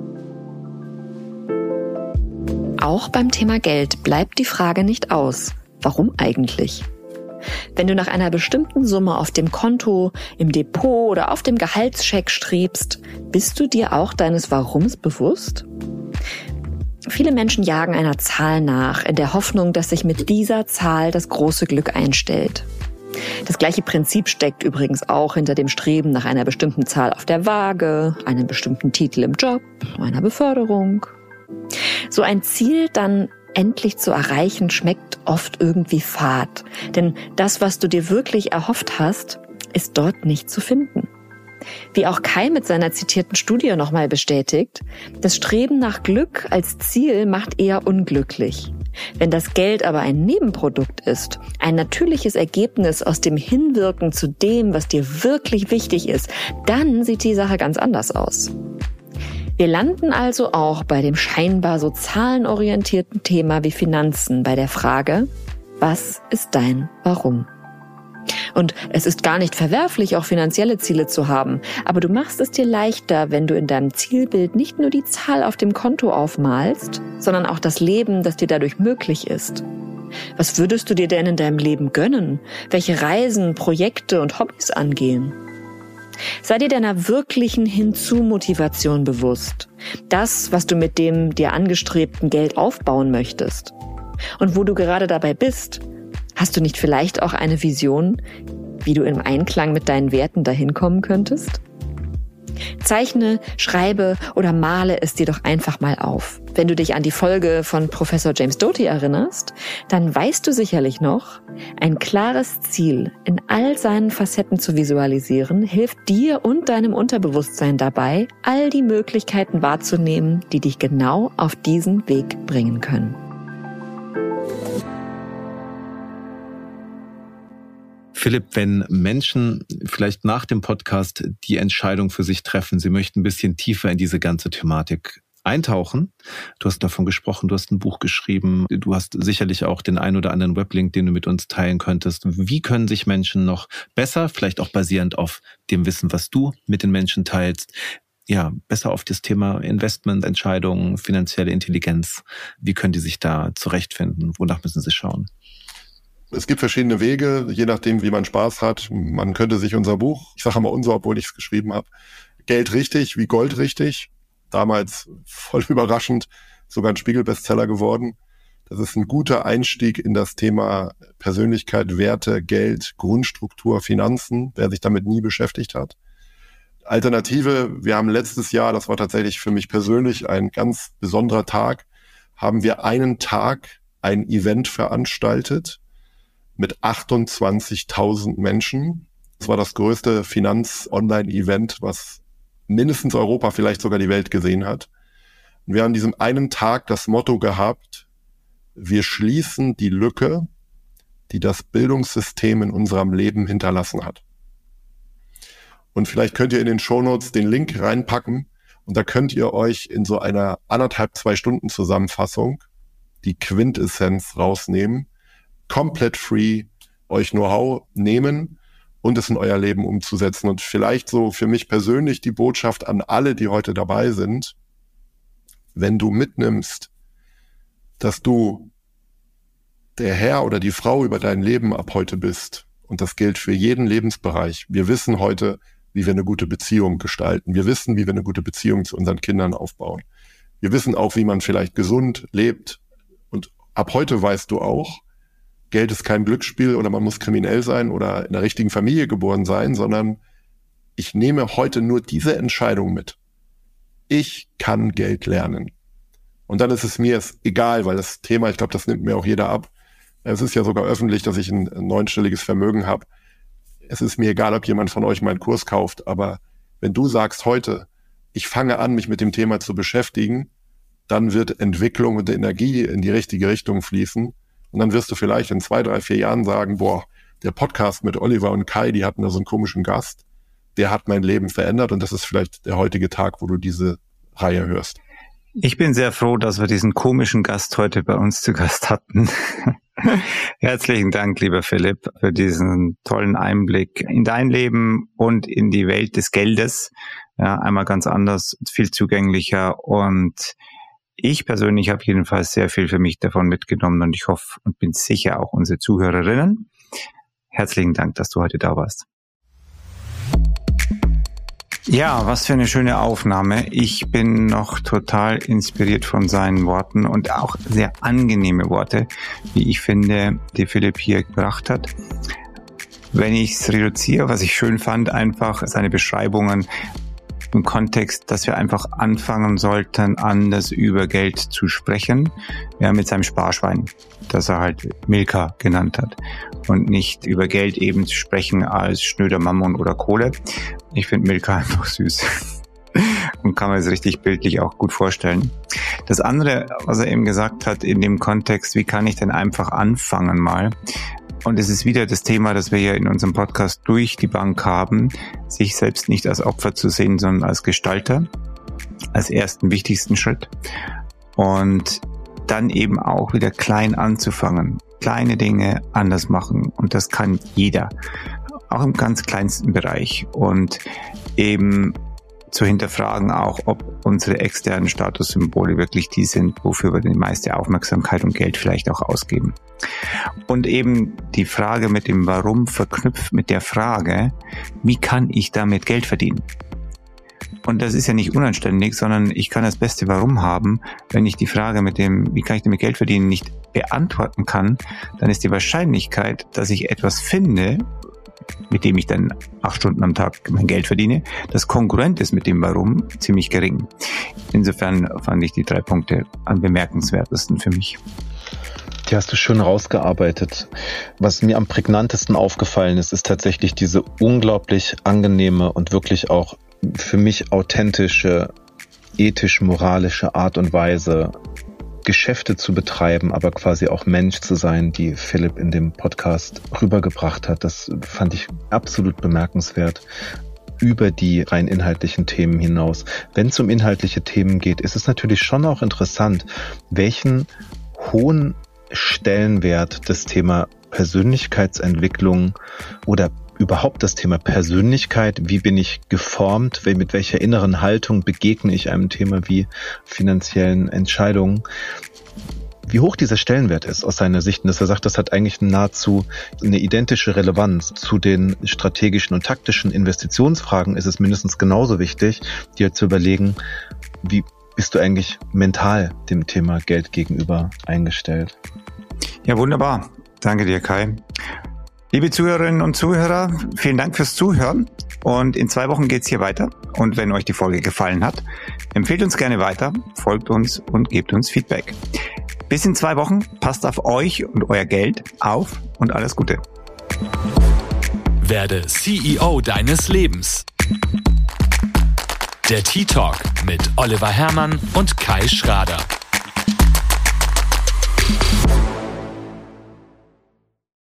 [SPEAKER 5] Auch beim Thema Geld bleibt die Frage nicht aus. Warum eigentlich? Wenn du nach einer bestimmten Summe auf dem Konto, im Depot oder auf dem Gehaltscheck strebst, bist du dir auch deines Warums bewusst? Viele Menschen jagen einer Zahl nach, in der Hoffnung, dass sich mit dieser Zahl das große Glück einstellt. Das gleiche Prinzip steckt übrigens auch hinter dem Streben nach einer bestimmten Zahl auf der Waage, einem bestimmten Titel im Job, einer Beförderung. So ein Ziel dann endlich zu erreichen, schmeckt oft irgendwie fad. Denn das, was du dir wirklich erhofft hast, ist dort nicht zu finden. Wie auch Kai mit seiner zitierten Studie nochmal bestätigt, das Streben nach Glück als Ziel macht eher unglücklich. Wenn das Geld aber ein Nebenprodukt ist, ein natürliches Ergebnis aus dem Hinwirken zu dem, was dir wirklich wichtig ist, dann sieht die Sache ganz anders aus. Wir landen also auch bei dem scheinbar so zahlenorientierten Thema wie Finanzen bei der Frage, was ist dein Warum? Und es ist gar nicht verwerflich, auch finanzielle Ziele zu haben, aber du machst es dir leichter, wenn du in deinem Zielbild nicht nur die Zahl auf dem Konto aufmalst, sondern auch das Leben, das dir dadurch möglich ist. Was würdest du dir denn in deinem Leben gönnen? Welche Reisen, Projekte und Hobbys angehen? Sei dir deiner wirklichen Hinzu-Motivation bewusst. Das, was du mit dem dir angestrebten Geld aufbauen möchtest. Und wo du gerade dabei bist, hast du nicht vielleicht auch eine Vision, wie du im Einklang mit deinen Werten dahin kommen könntest? Zeichne, schreibe oder male es dir doch einfach mal auf. Wenn du dich an die Folge von Professor James Doty erinnerst, dann weißt du sicherlich noch, ein klares Ziel in all seinen Facetten zu visualisieren, hilft dir und deinem Unterbewusstsein dabei, all die Möglichkeiten wahrzunehmen, die dich genau auf diesen Weg bringen können.
[SPEAKER 2] Philipp, wenn Menschen vielleicht nach dem Podcast die Entscheidung für sich treffen, sie möchten ein bisschen tiefer in diese ganze Thematik eintauchen. Du hast davon gesprochen, du hast ein Buch geschrieben, du hast sicherlich auch den ein oder anderen Weblink, den du mit uns teilen könntest. Wie können sich Menschen noch besser, vielleicht auch basierend auf dem Wissen, was du mit den Menschen teilst, ja, besser auf das Thema Investmententscheidungen, finanzielle Intelligenz, wie können die sich da zurechtfinden? Wonach müssen sie schauen?
[SPEAKER 3] Es gibt verschiedene Wege, je nachdem, wie man Spaß hat. Man könnte sich unser Buch, ich sage mal unser, obwohl ich es geschrieben habe, Geld richtig wie Gold richtig, damals voll überraschend, sogar ein Spiegel-Bestseller geworden. Das ist ein guter Einstieg in das Thema Persönlichkeit, Werte, Geld, Grundstruktur, Finanzen, wer sich damit nie beschäftigt hat. Alternative, wir haben letztes Jahr, das war tatsächlich für mich persönlich ein ganz besonderer Tag, haben wir einen Tag ein Event veranstaltet mit achtundzwanzigtausend Menschen. Das war das größte Finanz-Online-Event, was mindestens Europa, vielleicht sogar die Welt gesehen hat. Und wir haben an diesem einen Tag das Motto gehabt, wir schließen die Lücke, die das Bildungssystem in unserem Leben hinterlassen hat. Und vielleicht könnt ihr in den Shownotes den Link reinpacken und da könnt ihr euch in so einer anderthalb, zwei Stunden Zusammenfassung die Quintessenz rausnehmen, komplett free, euch Know-how nehmen und es in euer Leben umzusetzen. Und vielleicht so für mich persönlich die Botschaft an alle, die heute dabei sind, wenn du mitnimmst, dass du der Herr oder die Frau über dein Leben ab heute bist, und das gilt für jeden Lebensbereich. Wir wissen heute, wie wir eine gute Beziehung gestalten. Wir wissen, wie wir eine gute Beziehung zu unseren Kindern aufbauen. Wir wissen auch, wie man vielleicht gesund lebt. Und ab heute weißt du auch, Geld ist kein Glücksspiel oder man muss kriminell sein oder in der richtigen Familie geboren sein, sondern ich nehme heute nur diese Entscheidung mit. Ich kann Geld lernen. Und dann ist es mir egal, weil das Thema, ich glaube, das nimmt mir auch jeder ab. Es ist ja sogar öffentlich, dass ich ein neunstelliges Vermögen habe. Es ist mir egal, ob jemand von euch meinen Kurs kauft, aber wenn du sagst heute, ich fange an, mich mit dem Thema zu beschäftigen, dann wird Entwicklung und Energie in die richtige Richtung fließen. Und dann wirst du vielleicht in zwei, drei, vier Jahren sagen, boah, der Podcast mit Oliver und Kai, die hatten da so einen komischen Gast, der hat mein Leben verändert und das ist vielleicht der heutige Tag, wo du diese Reihe hörst.
[SPEAKER 4] Ich bin sehr froh, dass wir diesen komischen Gast heute bei uns zu Gast hatten. Herzlichen Dank, lieber Philipp, für diesen tollen Einblick in dein Leben und in die Welt des Geldes. Ja, einmal ganz anders, viel zugänglicher, und ich persönlich habe jedenfalls sehr viel für mich davon mitgenommen und ich hoffe und bin sicher auch unsere Zuhörerinnen. Herzlichen Dank, dass du heute da warst. Ja, was für eine schöne Aufnahme. Ich bin noch total inspiriert von seinen Worten und auch sehr angenehme Worte, wie ich finde, die Philipp hier gebracht hat. Wenn ich es reduziere, was ich schön fand, einfach seine Beschreibungen im Kontext, dass wir einfach anfangen sollten, anders über Geld zu sprechen. Ja, mit seinem Sparschwein, das er halt Milka genannt hat. Und nicht über Geld eben zu sprechen als schnöder Mammon oder Kohle. Ich finde Milka einfach süß. Und kann man es richtig bildlich auch gut vorstellen. Das andere, was er eben gesagt hat in dem Kontext, wie kann ich denn einfach anfangen mal? Und es ist wieder das Thema, das wir ja in unserem Podcast durch die Bank haben, sich selbst nicht als Opfer zu sehen, sondern als Gestalter, als ersten wichtigsten Schritt. Und dann eben auch wieder klein anzufangen, kleine Dinge anders machen. Und das kann jeder, auch im ganz kleinsten Bereich. Und eben zu hinterfragen auch, ob unsere externen Statussymbole wirklich die sind, wofür wir die meiste Aufmerksamkeit und Geld vielleicht auch ausgeben. Und eben die Frage mit dem Warum verknüpft mit der Frage, wie kann ich damit Geld verdienen? Und das ist ja nicht unanständig, sondern ich kann das beste Warum haben. Wenn ich die Frage mit dem, wie kann ich damit Geld verdienen, nicht beantworten kann, dann ist die Wahrscheinlichkeit, dass ich etwas finde, mit dem ich dann acht Stunden am Tag mein Geld verdiene, das konkurrent ist mit dem Warum, ziemlich gering. Insofern fand ich die drei Punkte am bemerkenswertesten für mich.
[SPEAKER 2] Die hast du schön rausgearbeitet. Was mir am prägnantesten aufgefallen ist, ist tatsächlich diese unglaublich angenehme und wirklich auch für mich authentische, ethisch-moralische Art und Weise, Geschäfte zu betreiben, aber quasi auch Mensch zu sein, die Philipp in dem Podcast rübergebracht hat. Das fand ich absolut bemerkenswert. Über die rein inhaltlichen Themen hinaus. Wenn es um inhaltliche Themen geht, ist es natürlich schon auch interessant, welchen hohen Stellenwert das Thema Persönlichkeitsentwicklung oder überhaupt das Thema Persönlichkeit, wie bin ich geformt, mit welcher inneren Haltung begegne ich einem Thema wie finanziellen Entscheidungen, wie hoch dieser Stellenwert ist aus seiner Sicht. Und dass er sagt, das hat eigentlich nahezu eine identische Relevanz zu den strategischen und taktischen Investitionsfragen, ist es mindestens genauso wichtig, dir zu überlegen, wie bist du eigentlich mental dem Thema Geld gegenüber eingestellt?
[SPEAKER 4] Ja, wunderbar. Danke dir, Kai. Liebe Zuhörerinnen und Zuhörer, vielen Dank fürs Zuhören. Und in zwei Wochen geht's hier weiter. Und wenn euch die Folge gefallen hat, empfehlt uns gerne weiter, folgt uns und gebt uns Feedback. Bis in zwei Wochen. Passt auf euch und euer Geld auf und alles Gute.
[SPEAKER 1] Werde C E O deines Lebens. Der Tea Talk mit Oliver Hermann und Kai Schrader.